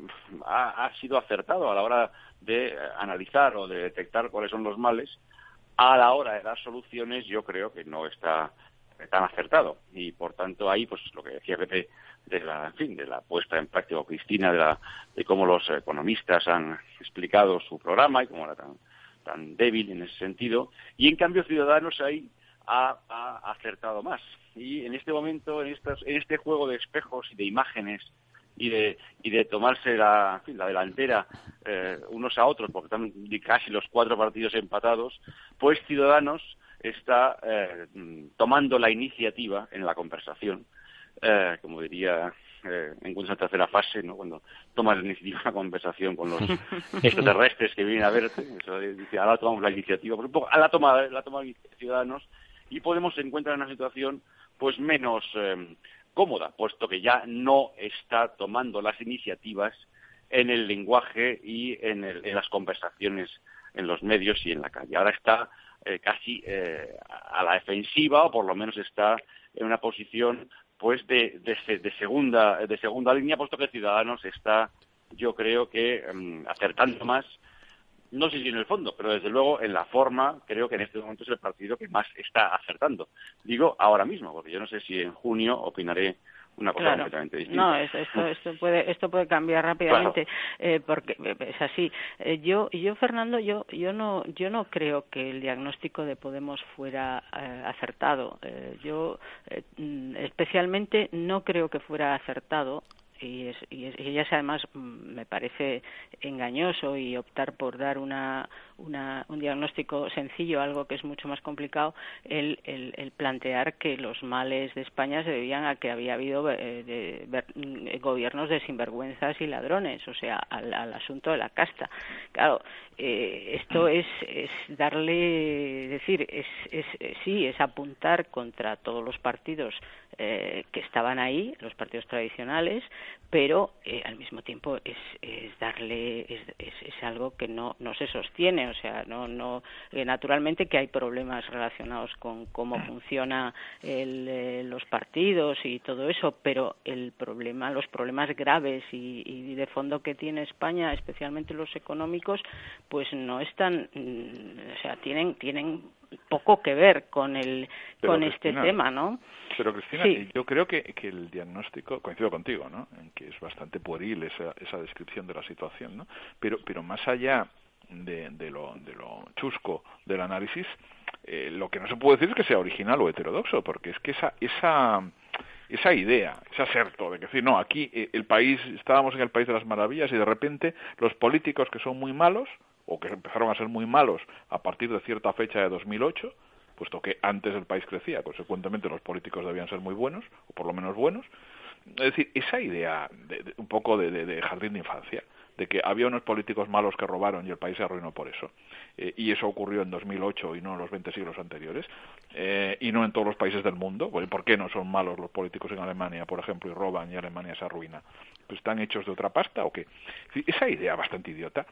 ha sido acertado a la hora de analizar o de detectar cuáles son los males, a la hora de dar soluciones yo creo que no está tan acertado, y por tanto ahí pues lo que decía Pepe de la puesta en práctica, o Cristina, de cómo los economistas han explicado su programa y cómo era tan débil en ese sentido, y en cambio Ciudadanos ahí ha acertado más, y en este momento, en este juego de espejos y de imágenes y de tomarse la delantera unos a otros, porque están casi los 4 partidos empatados, pues Ciudadanos está tomando la iniciativa en la conversación, como diría en esa tercera fase, ¿no? Cuando toma la iniciativa en la conversación con los extraterrestres que vienen a verte, eso dice, ahora tomamos la iniciativa, por un poco, la toma Ciudadanos, y Podemos se encuentra en una situación pues menos cómoda, puesto que ya no está tomando las iniciativas en el lenguaje y en las conversaciones en los medios y en la calle. Ahora está casi a la defensiva, o por lo menos está en una posición pues de segunda línea, puesto que Ciudadanos está, yo creo que acertando más, no sé si en el fondo, pero desde luego en la forma, creo que en este momento es el partido que más está acertando. Digo ahora mismo, porque yo no sé si en junio opinaré una cosa completamente distinta. No, esto puede cambiar rápidamente, claro. Porque es así. Yo Fernando, yo no creo que el diagnóstico de Podemos fuera acertado. Yo especialmente no creo que fuera acertado. Y ya además me parece engañoso, y optar por dar un diagnóstico sencillo, algo que es mucho más complicado, el plantear que los males de España se debían a que había habido gobiernos de sinvergüenzas y ladrones, o sea, al asunto de la casta. Claro, esto es darle decir, es apuntar contra todos los partidos que estaban ahí, los partidos tradicionales, pero al mismo tiempo es algo que no se sostiene, o sea, naturalmente que hay problemas relacionados con cómo funciona los partidos y todo eso, pero los problemas graves y de fondo que tiene España, especialmente los económicos, pues no están, o sea, tienen poco que ver con este tema, ¿no? Pero Cristina, sí. Yo creo que el diagnóstico, coincido contigo, ¿no?, en que es bastante pueril esa descripción de la situación, ¿no? Pero más allá de lo chusco del análisis, lo que no se puede decir es que sea original o heterodoxo, porque es que esa idea, ese aserto de que decir, no, aquí estábamos en el país de las maravillas y de repente los políticos que son muy malos, o que empezaron a ser muy malos a partir de cierta fecha de 2008, puesto que antes el país crecía, consecuentemente los políticos debían ser muy buenos, o por lo menos buenos. Es decir, esa idea un poco de jardín de infancia, de que había unos políticos malos que robaron y el país se arruinó por eso, y eso ocurrió en 2008 y no en los 20 siglos anteriores, y no en todos los países del mundo. ¿Por qué no son malos los políticos en Alemania, por ejemplo, y roban y Alemania se arruina? Pues ¿están hechos de otra pasta o qué? Esa idea bastante idiota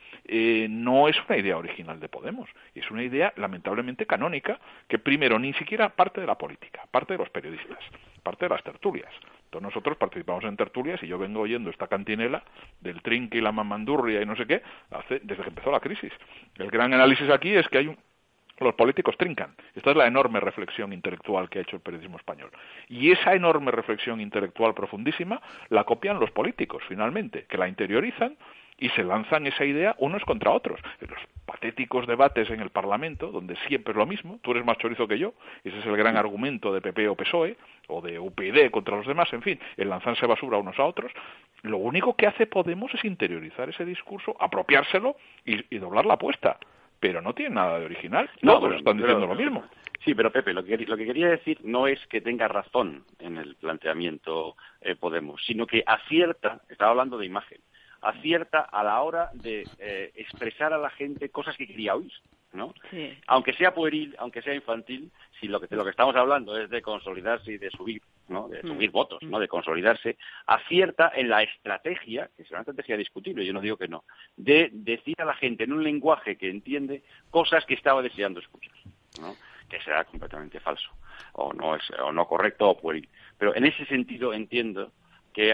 no es una idea original de Podemos, es una idea lamentablemente canónica que primero ni siquiera parte de la política, parte de los periodistas, parte de las tertulias. Entonces nosotros participamos en tertulias y yo vengo oyendo esta cantinela del trinque y la mamandurria y no sé qué desde que empezó la crisis. El gran análisis aquí es que los políticos trincan. Esta es la enorme reflexión intelectual que ha hecho el periodismo español. Y esa enorme reflexión intelectual profundísima la copian los políticos, finalmente, que la interiorizan y se lanzan esa idea unos contra otros. En los patéticos debates en el Parlamento, donde siempre es lo mismo, tú eres más chorizo que yo, ese es el gran argumento de PP o PSOE, o de UPyD contra los demás, en fin, el lanzarse basura unos a otros. Lo único que hace Podemos es interiorizar ese discurso, apropiárselo y doblar la apuesta. Pero no tiene nada de original, todos están diciendo lo mismo. Sí, pero Pepe, lo que quería decir no es que tenga razón en el planteamiento Podemos, sino que acierta, estaba hablando de imagen, acierta a la hora de expresar a la gente cosas que quería oír, ¿no? Sí. Aunque sea pueril, aunque sea infantil, si lo que estamos hablando es de consolidarse y de subir, ¿no?, de subir votos, ¿no?, de consolidarse, acierta en la estrategia, que es una estrategia discutible, yo no digo que no, de decir a la gente en un lenguaje que entiende cosas que estaba deseando escuchar, ¿no?, que será completamente falso, o no correcto o pueril. Pero en ese sentido entiendo que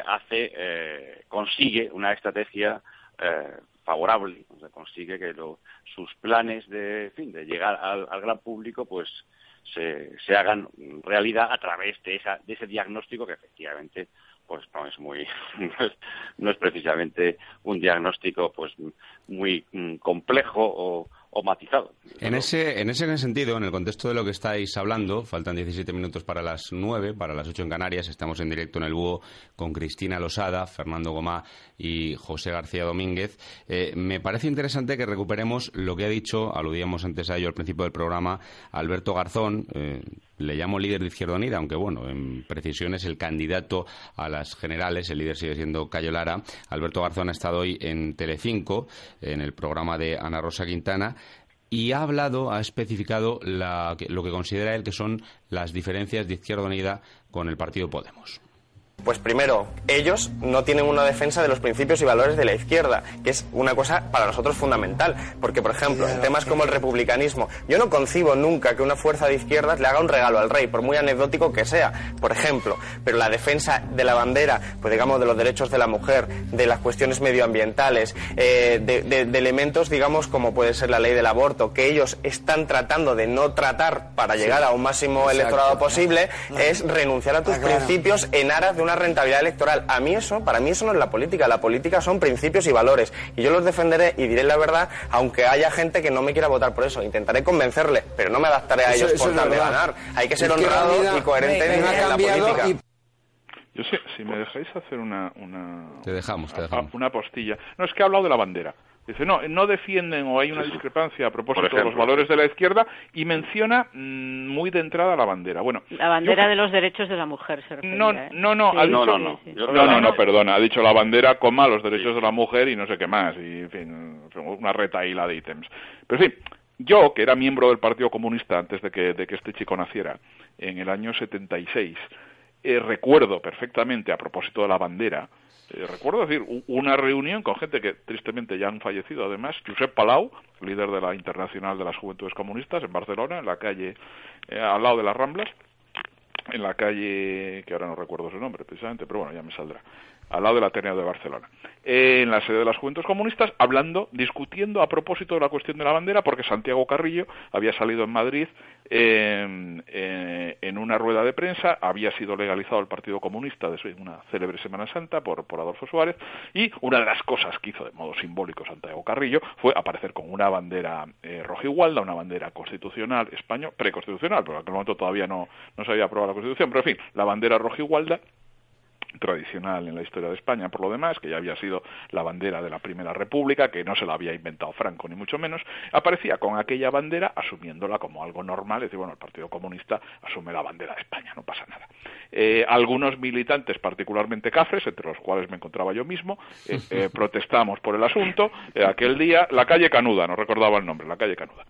consigue una estrategia favorable, o sea, consigue que sus planes de llegar al gran público pues se hagan realidad a través de ese diagnóstico que efectivamente pues no es precisamente un diagnóstico pues muy complejo o matizado. En ese sentido, en el contexto de lo que estáis hablando, faltan 17 minutos para las 9, para las 8 en Canarias, estamos en directo en el Búho con Cristina Losada, Fernando Gomá y José García Domínguez. Me parece interesante que recuperemos lo que ha dicho, aludíamos antes a ello al principio del programa, Alberto Garzón. Le llamo líder de Izquierda Unida, aunque bueno, en precisión es el candidato a las generales, el líder sigue siendo Cayo Lara. Alberto Garzón ha estado hoy en Telecinco, en el programa de Ana Rosa Quintana, y ha especificado lo que considera él que son las diferencias de Izquierda Unida con el partido Podemos. Pues primero, ellos no tienen una defensa de los principios y valores de la izquierda, que es una cosa para nosotros fundamental, porque por ejemplo, en temas como el republicanismo, yo no concibo nunca que una fuerza de izquierdas le haga un regalo al rey, por muy anecdótico que sea, por ejemplo, pero la defensa de la bandera, pues digamos de los derechos de la mujer, de las cuestiones medioambientales, de elementos, digamos, como puede ser la ley del aborto, que ellos están tratando de no tratar para llegar a un máximo electorado posible, es renunciar a tus principios en aras de una rentabilidad electoral. Para mí eso no es la política son principios y valores, y yo los defenderé y diré la verdad, aunque haya gente que no me quiera votar por eso. Intentaré convencerle, pero no me adaptaré a ellos por tal de ganar. Hay que ser honrado y coherente en la política. Yo sé, si me dejáis hacer una Te dejamos. Una postilla. No, es que ha hablado de la bandera. Dice, no defienden, o hay una discrepancia a propósito de los valores de la izquierda, y menciona muy de entrada la bandera. Bueno, la bandera de los derechos de la mujer se refería. No, perdona, ha dicho la bandera, los derechos de la mujer y no sé qué más, y en fin, una retahíla de ítems. Pero en fin, Yo, que era miembro del Partido Comunista antes de que este chico naciera, en el año 76, recuerdo perfectamente, a propósito de la bandera, recuerdo decir una reunión con gente que tristemente ya han fallecido, además, Josep Palau, líder de la Internacional de las Juventudes Comunistas en Barcelona, en la calle, al lado de las Ramblas, en la calle, que ahora no recuerdo su nombre precisamente, pero bueno, ya me saldrá, al lado del Ateneo de Barcelona, en la sede de las Juventudes Comunistas, discutiendo a propósito de la cuestión de la bandera, porque Santiago Carrillo había salido en Madrid en una rueda de prensa, había sido legalizado el Partido Comunista de una célebre Semana Santa por Adolfo Suárez, y una de las cosas que hizo de modo simbólico Santiago Carrillo fue aparecer con una bandera rojigualda, una bandera constitucional española, preconstitucional, porque en aquel momento todavía no se había aprobado la Constitución, pero en fin, la bandera rojigualda, tradicional en la historia de España, por lo demás, que ya había sido la bandera de la Primera República, que no se la había inventado Franco, ni mucho menos, aparecía con aquella bandera asumiéndola como algo normal, es decir, bueno, el Partido Comunista asume la bandera de España, no pasa nada. Algunos militantes particularmente cafres, entre los cuales me encontraba yo mismo, protestamos por el asunto. Aquel día, la calle Canuda, no recordaba el nombre, la calle Canuda.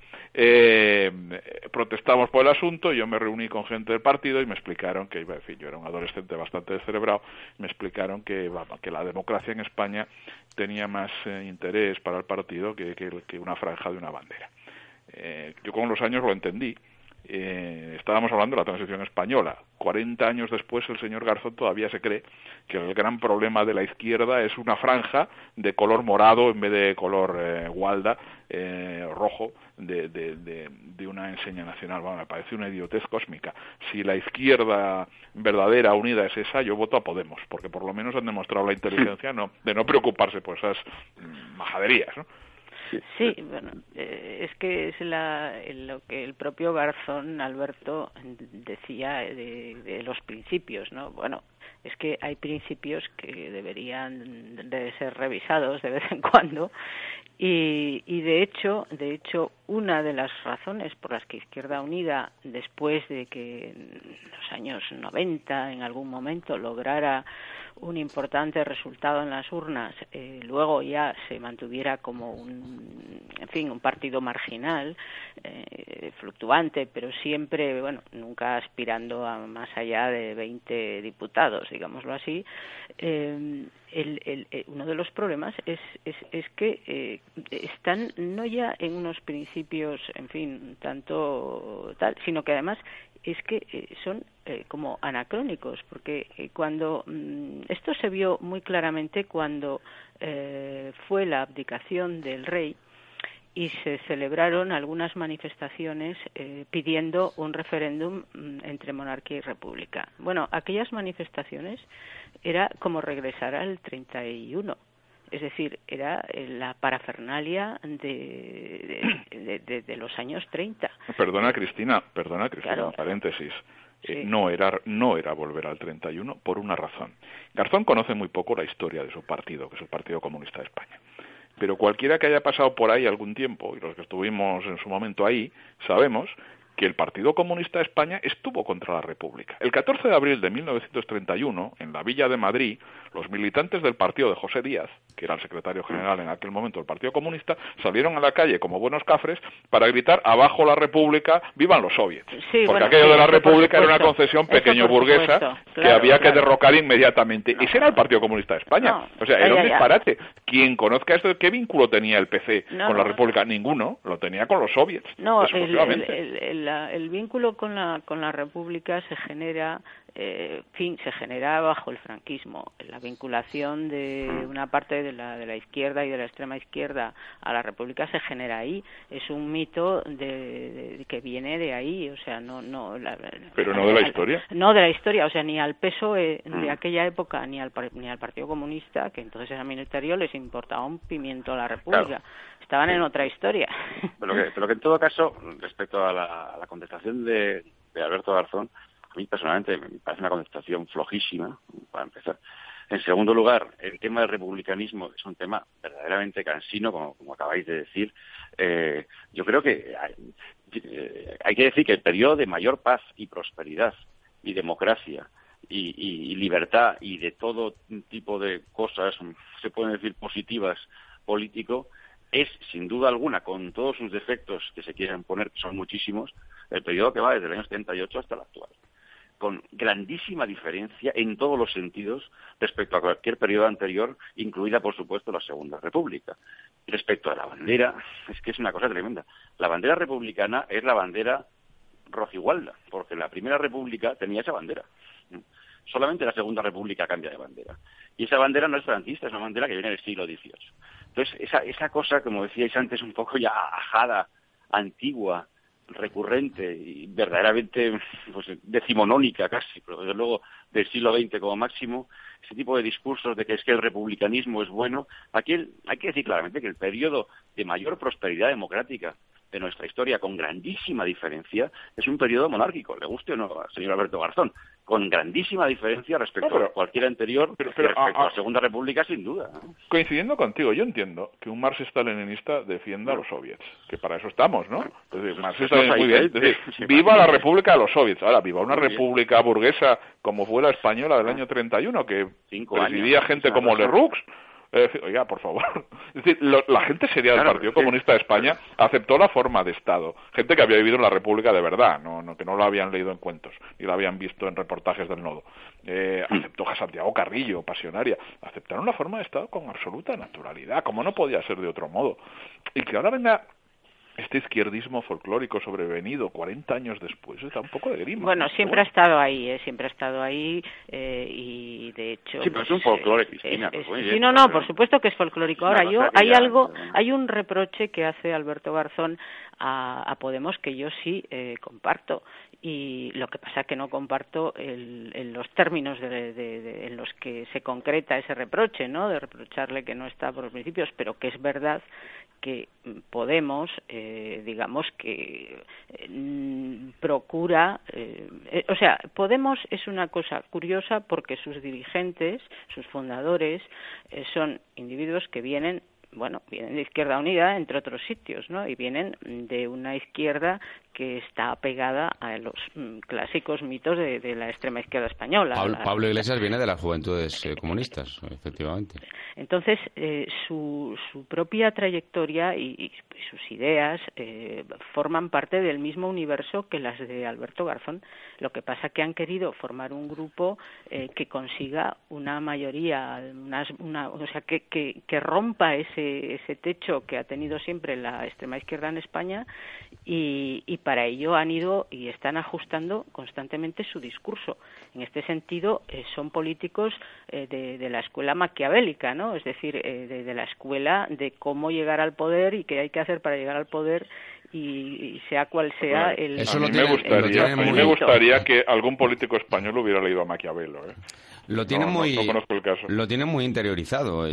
Protestamos por el asunto, yo me reuní con gente del partido y me explicaron que, en fin, yo era un adolescente bastante descerebrado, me explicaron que la democracia en España tenía más interés para el partido que una franja de una bandera. Yo con los años lo entendí. Estábamos hablando de la transición española. 40 años después el señor Garzón todavía se cree que el gran problema de la izquierda es una franja de color morado en vez de color gualda, rojo, de una enseña nacional. Bueno, me parece una idiotez cósmica. Si la izquierda verdadera, unida, es esa, yo voto a Podemos, porque por lo menos han demostrado la inteligencia de no preocuparse por esas majaderías, ¿no? Sí, bueno, es que es lo que el propio Garzón, Alberto, decía de los principios, ¿no? Bueno, es que hay principios que deberían de ser revisados de vez en cuando y de hecho una de las razones por las que Izquierda Unida, después de que en los años 90 en algún momento lograra un importante resultado en las urnas, luego ya se mantuviera como un partido marginal, fluctuante, pero siempre, bueno, nunca aspirando a más allá de 20 diputados, digámoslo así. Uno de los problemas es que están no ya en unos principios, en fin, tanto tal, sino que además es que son como anacrónicos, porque cuando esto se vio muy claramente cuando fue la abdicación del rey y se celebraron algunas manifestaciones pidiendo un referéndum entre monarquía y república. Bueno, aquellas manifestaciones era como regresar al 31. Es decir, era la parafernalia de los años 30. Perdona, Cristina, claro. Paréntesis. Sí. No era volver al 31 por una razón. Garzón conoce muy poco la historia de su partido, que es el Partido Comunista de España. Pero cualquiera que haya pasado por ahí algún tiempo, y los que estuvimos en su momento ahí, sabemos que el Partido Comunista de España estuvo contra la República. El 14 de abril de 1931, en la Villa de Madrid, los militantes del partido de José Díaz, que era el secretario general en aquel momento del Partido Comunista, salieron a la calle como buenos cafres para gritar «Abajo la República, vivan los soviets». Sí, porque aquello de la República era una concesión pequeño burguesa que había que derrocar inmediatamente. No, ese era el Partido Comunista de España. No, o sea, era un disparate. Quien conozca esto, ¿qué vínculo tenía el PC con la República? Ninguno. Lo tenía con los soviets. No, el vínculo con la República se genera, se genera bajo el franquismo. La vinculación de una parte de la izquierda y de la extrema izquierda a la República se genera ahí. Es un mito que viene de ahí, o sea, pero no de la historia. No de la historia, o sea, ni al PSOE de aquella época ni al Partido Comunista, que entonces era minoritario, les importaba un pimiento a la República. Claro. Estaban en otra historia. Pero que en todo caso, respecto a la contestación de Alberto Garzón, a mí personalmente me parece una contestación flojísima, para empezar. En segundo lugar, el tema del republicanismo es un tema verdaderamente cansino, como acabáis de decir. Yo creo que hay que decir que el periodo de mayor paz y prosperidad y democracia y libertad y de todo tipo de cosas, se pueden decir positivas, político, es, sin duda alguna, con todos sus defectos que se quieran poner, que son muchísimos, el periodo que va desde el año 78 hasta el actual, con grandísima diferencia en todos los sentidos respecto a cualquier periodo anterior, incluida, por supuesto, la Segunda República. Respecto a la bandera, es que es una cosa tremenda. La bandera republicana es la bandera rojigualda, porque la Primera República tenía esa bandera. Solamente la Segunda República cambia de bandera. Y esa bandera no es franquista, es una bandera que viene del siglo XVIII. Entonces, esa cosa, como decíais antes, un poco ya ajada, antigua, recurrente y verdaderamente pues, decimonónica casi, pero desde luego del siglo XX como máximo, ese tipo de discursos de que es que el republicanismo es bueno. Aquí hay que decir claramente que el periodo de mayor prosperidad democrática de nuestra historia, con grandísima diferencia, es un periodo monárquico, le guste o no al señor Alberto Garzón, con grandísima diferencia respecto a cualquier anterior, respecto a la Segunda República, sin duda, ¿no? Coincidiendo contigo, yo entiendo que un marxista-leninista defienda a los soviets, que para eso estamos, ¿no? Es decir, marxista muy bien, es decir, viva la República de los soviets. Ahora, viva una república burguesa como fue la española del año 31, que presidía gente como Lerroux. Oiga, por favor. Es decir, la gente seria del Partido Comunista de España aceptó la forma de Estado. Gente que había vivido en la República de verdad, que no lo habían leído en cuentos, ni lo habían visto en reportajes del Nodo. Aceptó a Santiago Carrillo, Pasionaria. Aceptaron la forma de Estado con absoluta naturalidad, como no podía ser de otro modo. Y que ahora venga este izquierdismo folclórico sobrevenido 40 años después, está un poco de grima. Bueno, siempre ha estado ahí, siempre ha estado ahí, y de hecho... Sí, pero es un folclore, Cristina. Sí, no, por supuesto que es folclórico. Ahora, hay un reproche que hace Alberto Garzón a Podemos que yo sí comparto, y lo que pasa es que no comparto en los términos en los que se concreta ese reproche, ¿no? De reprocharle que no está por los principios, pero que es verdad que Podemos, digamos que procura, o sea, Podemos es una cosa curiosa porque sus dirigentes, sus fundadores, son individuos que vienen de Izquierda Unida, entre otros sitios, ¿no? Y vienen de una izquierda que está apegada a los clásicos mitos de la extrema izquierda española. Pablo Iglesias viene de las Juventudes Comunistas, efectivamente. Entonces, su propia trayectoria y sus ideas forman parte del mismo universo que las de Alberto Garzón. Lo que pasa es que han querido formar un grupo que consiga una mayoría, o sea, que rompa ese techo que ha tenido siempre la extrema izquierda en España, y para ello han ido y están ajustando constantemente su discurso. En este sentido, son políticos de la escuela maquiavélica, ¿no? Es decir, de la escuela de cómo llegar al poder y qué hay que hacer para llegar al poder, y sea cual sea el... Eso a mí me gustaría que algún político español hubiera leído a Maquiavelo, Lo tienen no conozco el caso. Lo tienen muy interiorizado.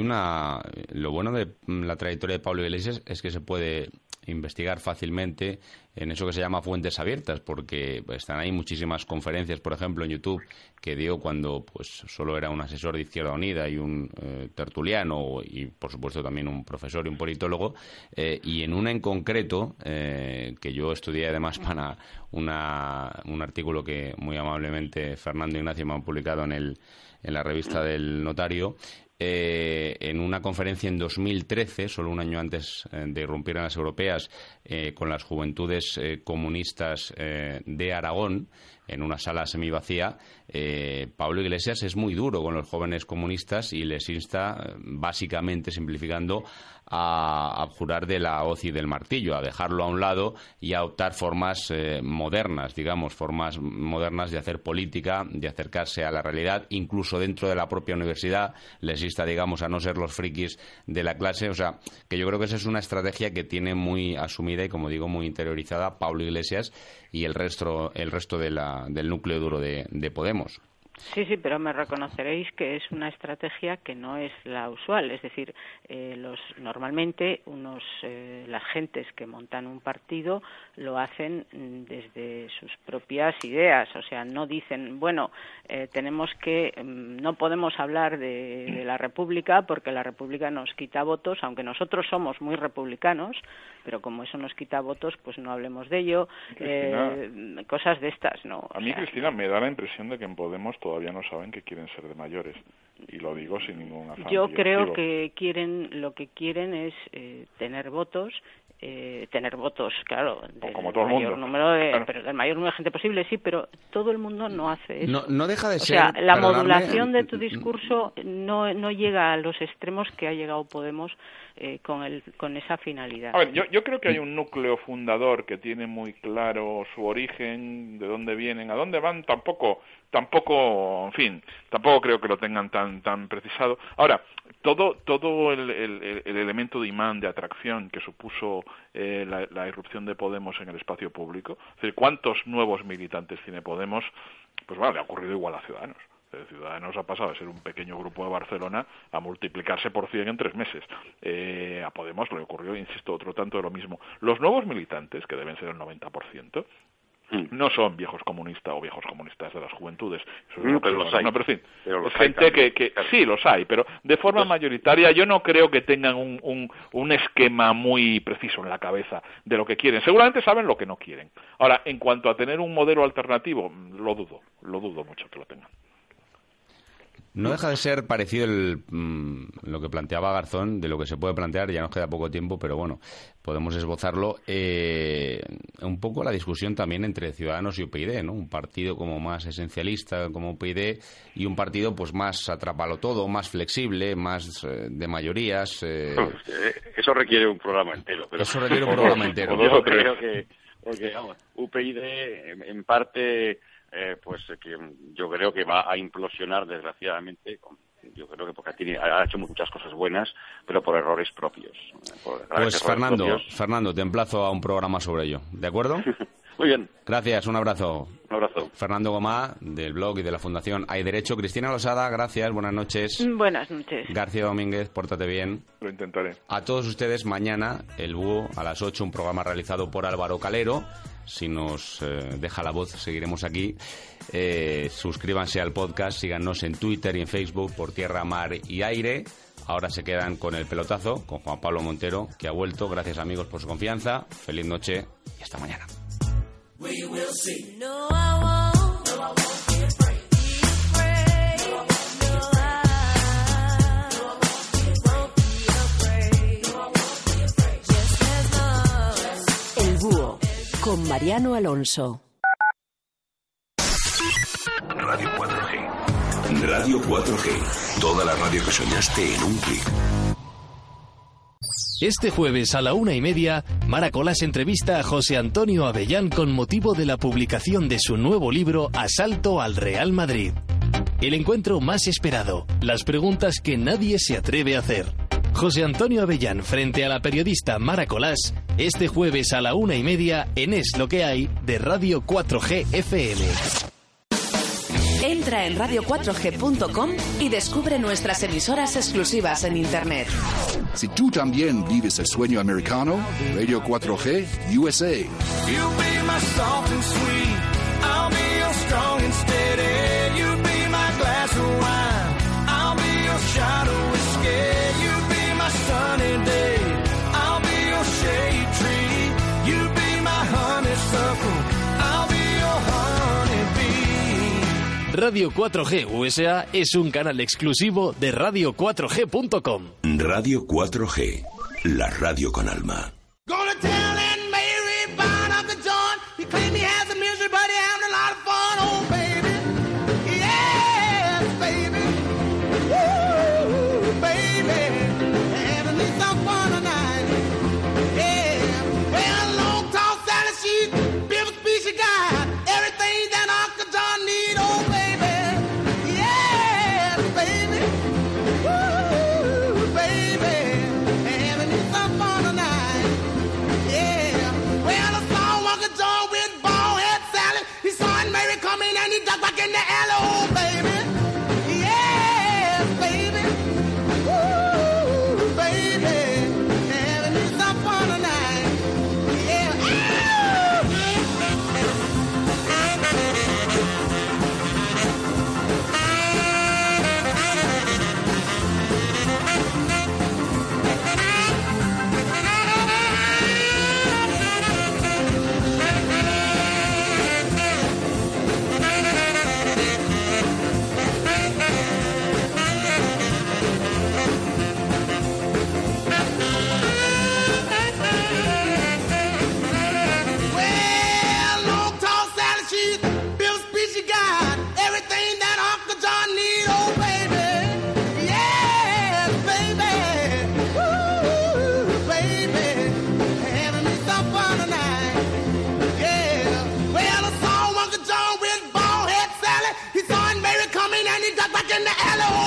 Lo bueno de la trayectoria de Pablo Iglesias es que se puede investigar fácilmente en eso que se llama fuentes abiertas, porque están ahí muchísimas conferencias, por ejemplo, en YouTube, que dio cuando pues solo era un asesor de Izquierda Unida y un tertuliano, y por supuesto también un profesor y un politólogo, y en una en concreto, que yo estudié además para un artículo que muy amablemente Fernando Ignacio me ha publicado en la revista del Notario, en una conferencia en 2013, solo un año antes de irrumpir en las europeas, con las Juventudes Comunistas de Aragón, en una sala semivacía, Pablo Iglesias es muy duro con los jóvenes comunistas y les insta, básicamente simplificando, a abjurar de la hoz y del martillo, a dejarlo a un lado y a adoptar formas modernas, digamos, formas modernas de hacer política, de acercarse a la realidad, incluso dentro de la propia universidad, les insta, digamos, a no ser los frikis de la clase. O sea, que yo creo que esa es una estrategia que tiene muy asumida y, como digo, muy interiorizada Pablo Iglesias y el resto del núcleo duro de Podemos. Sí, pero me reconoceréis que es una estrategia que no es la usual. Es decir, normalmente las gentes que montan un partido lo hacen desde sus propias ideas. O sea, no dicen, no podemos hablar de la República porque la República nos quita votos, aunque nosotros somos muy republicanos, pero como eso nos quita votos, pues no hablemos de ello. Cosas de estas, ¿no? A mí, Cristina, me da la impresión de que en Podemos todavía no saben que quieren ser de mayores. y lo digo sin ningún afán. Yo creo directivo. que lo que quieren es tener votos, claro, como todo el mundo. Claro. Pero del mayor número de gente posible, sí, pero todo el mundo no hace eso. No deja de ser... O sea, la modulación de tu discurso no llega a los extremos que ha llegado Podemos con esa finalidad. A ver, yo creo que hay un núcleo fundador que tiene muy claro su origen, de dónde vienen, a dónde van, tampoco, en fin, tampoco creo que lo tengan tan precisado. Ahora, todo el elemento de imán, de atracción que supuso la irrupción de Podemos en el espacio público, es decir, ¿cuántos nuevos militantes tiene Podemos? Pues bueno, le ha ocurrido igual a Ciudadanos. Ciudadanos ha pasado de ser un pequeño grupo de Barcelona a multiplicarse por 100 en 3 meses. A Podemos le ocurrió, insisto, otro tanto de lo mismo. Los nuevos militantes, que deben ser el 90%, no son viejos comunistas o viejos comunistas de las juventudes. Eso es pero los hay. No, pero en fin, pero es gente que sí, los hay, pero de forma mayoritaria yo no creo que tengan un esquema muy preciso en la cabeza de lo que quieren. Seguramente saben lo que no quieren. Ahora, en cuanto a tener un modelo alternativo, lo dudo mucho que lo tengan. No deja de ser parecido lo que planteaba Garzón, de lo que se puede plantear, ya nos queda poco tiempo, pero bueno, podemos esbozarlo, un poco la discusión también entre Ciudadanos y UPyD, ¿no? Un partido como más esencialista como UPyD y un partido pues más atrápalo todo, más flexible, más de mayorías. Eso requiere un programa entero. Pero eso requiere un programa entero. Yo creo que, porque vamos, UPyD en parte... pues que yo creo que va a implosionar, desgraciadamente. Yo creo que porque ha hecho muchas cosas buenas, pero por errores propios. Pues Fernando, te emplazo a un programa sobre ello, ¿de acuerdo? Muy bien. Gracias, un abrazo. Un abrazo. Fernando Gomá, del blog y de la Fundación Hay Derecho. Cristina Losada, gracias, buenas noches. Buenas noches. García Domínguez, pórtate bien. Lo intentaré. A todos ustedes, mañana, El Búho, a las 8, un programa realizado por Álvaro Calero. Si nos deja la voz, seguiremos aquí. Suscríbanse al podcast, síganos en Twitter y en Facebook por Tierra, Mar y Aire. Ahora se quedan con El Pelotazo, con Juan Pablo Montero, que ha vuelto. Gracias, amigos, por su confianza. Feliz noche y hasta mañana. El Búho, con Mariano Alonso. Radio 4G. Radio 4G. Toda la radio que soñaste en un clic. Este jueves a la 1:30, Mara Colás entrevista a José Antonio Avellán con motivo de la publicación de su nuevo libro Asalto al Real Madrid. El encuentro más esperado, las preguntas que nadie se atreve a hacer. José Antonio Avellán frente a la periodista Mara Colás, este jueves a la 1:30 en Es lo que hay de Radio 4G FM. Entra en radio4g.com y descubre nuestras emisoras exclusivas en Internet. Si tú también vives el sueño americano, Radio 4G USA. Radio 4G USA es un canal exclusivo de radio4g.com. Radio 4G, la radio con alma. in the alley.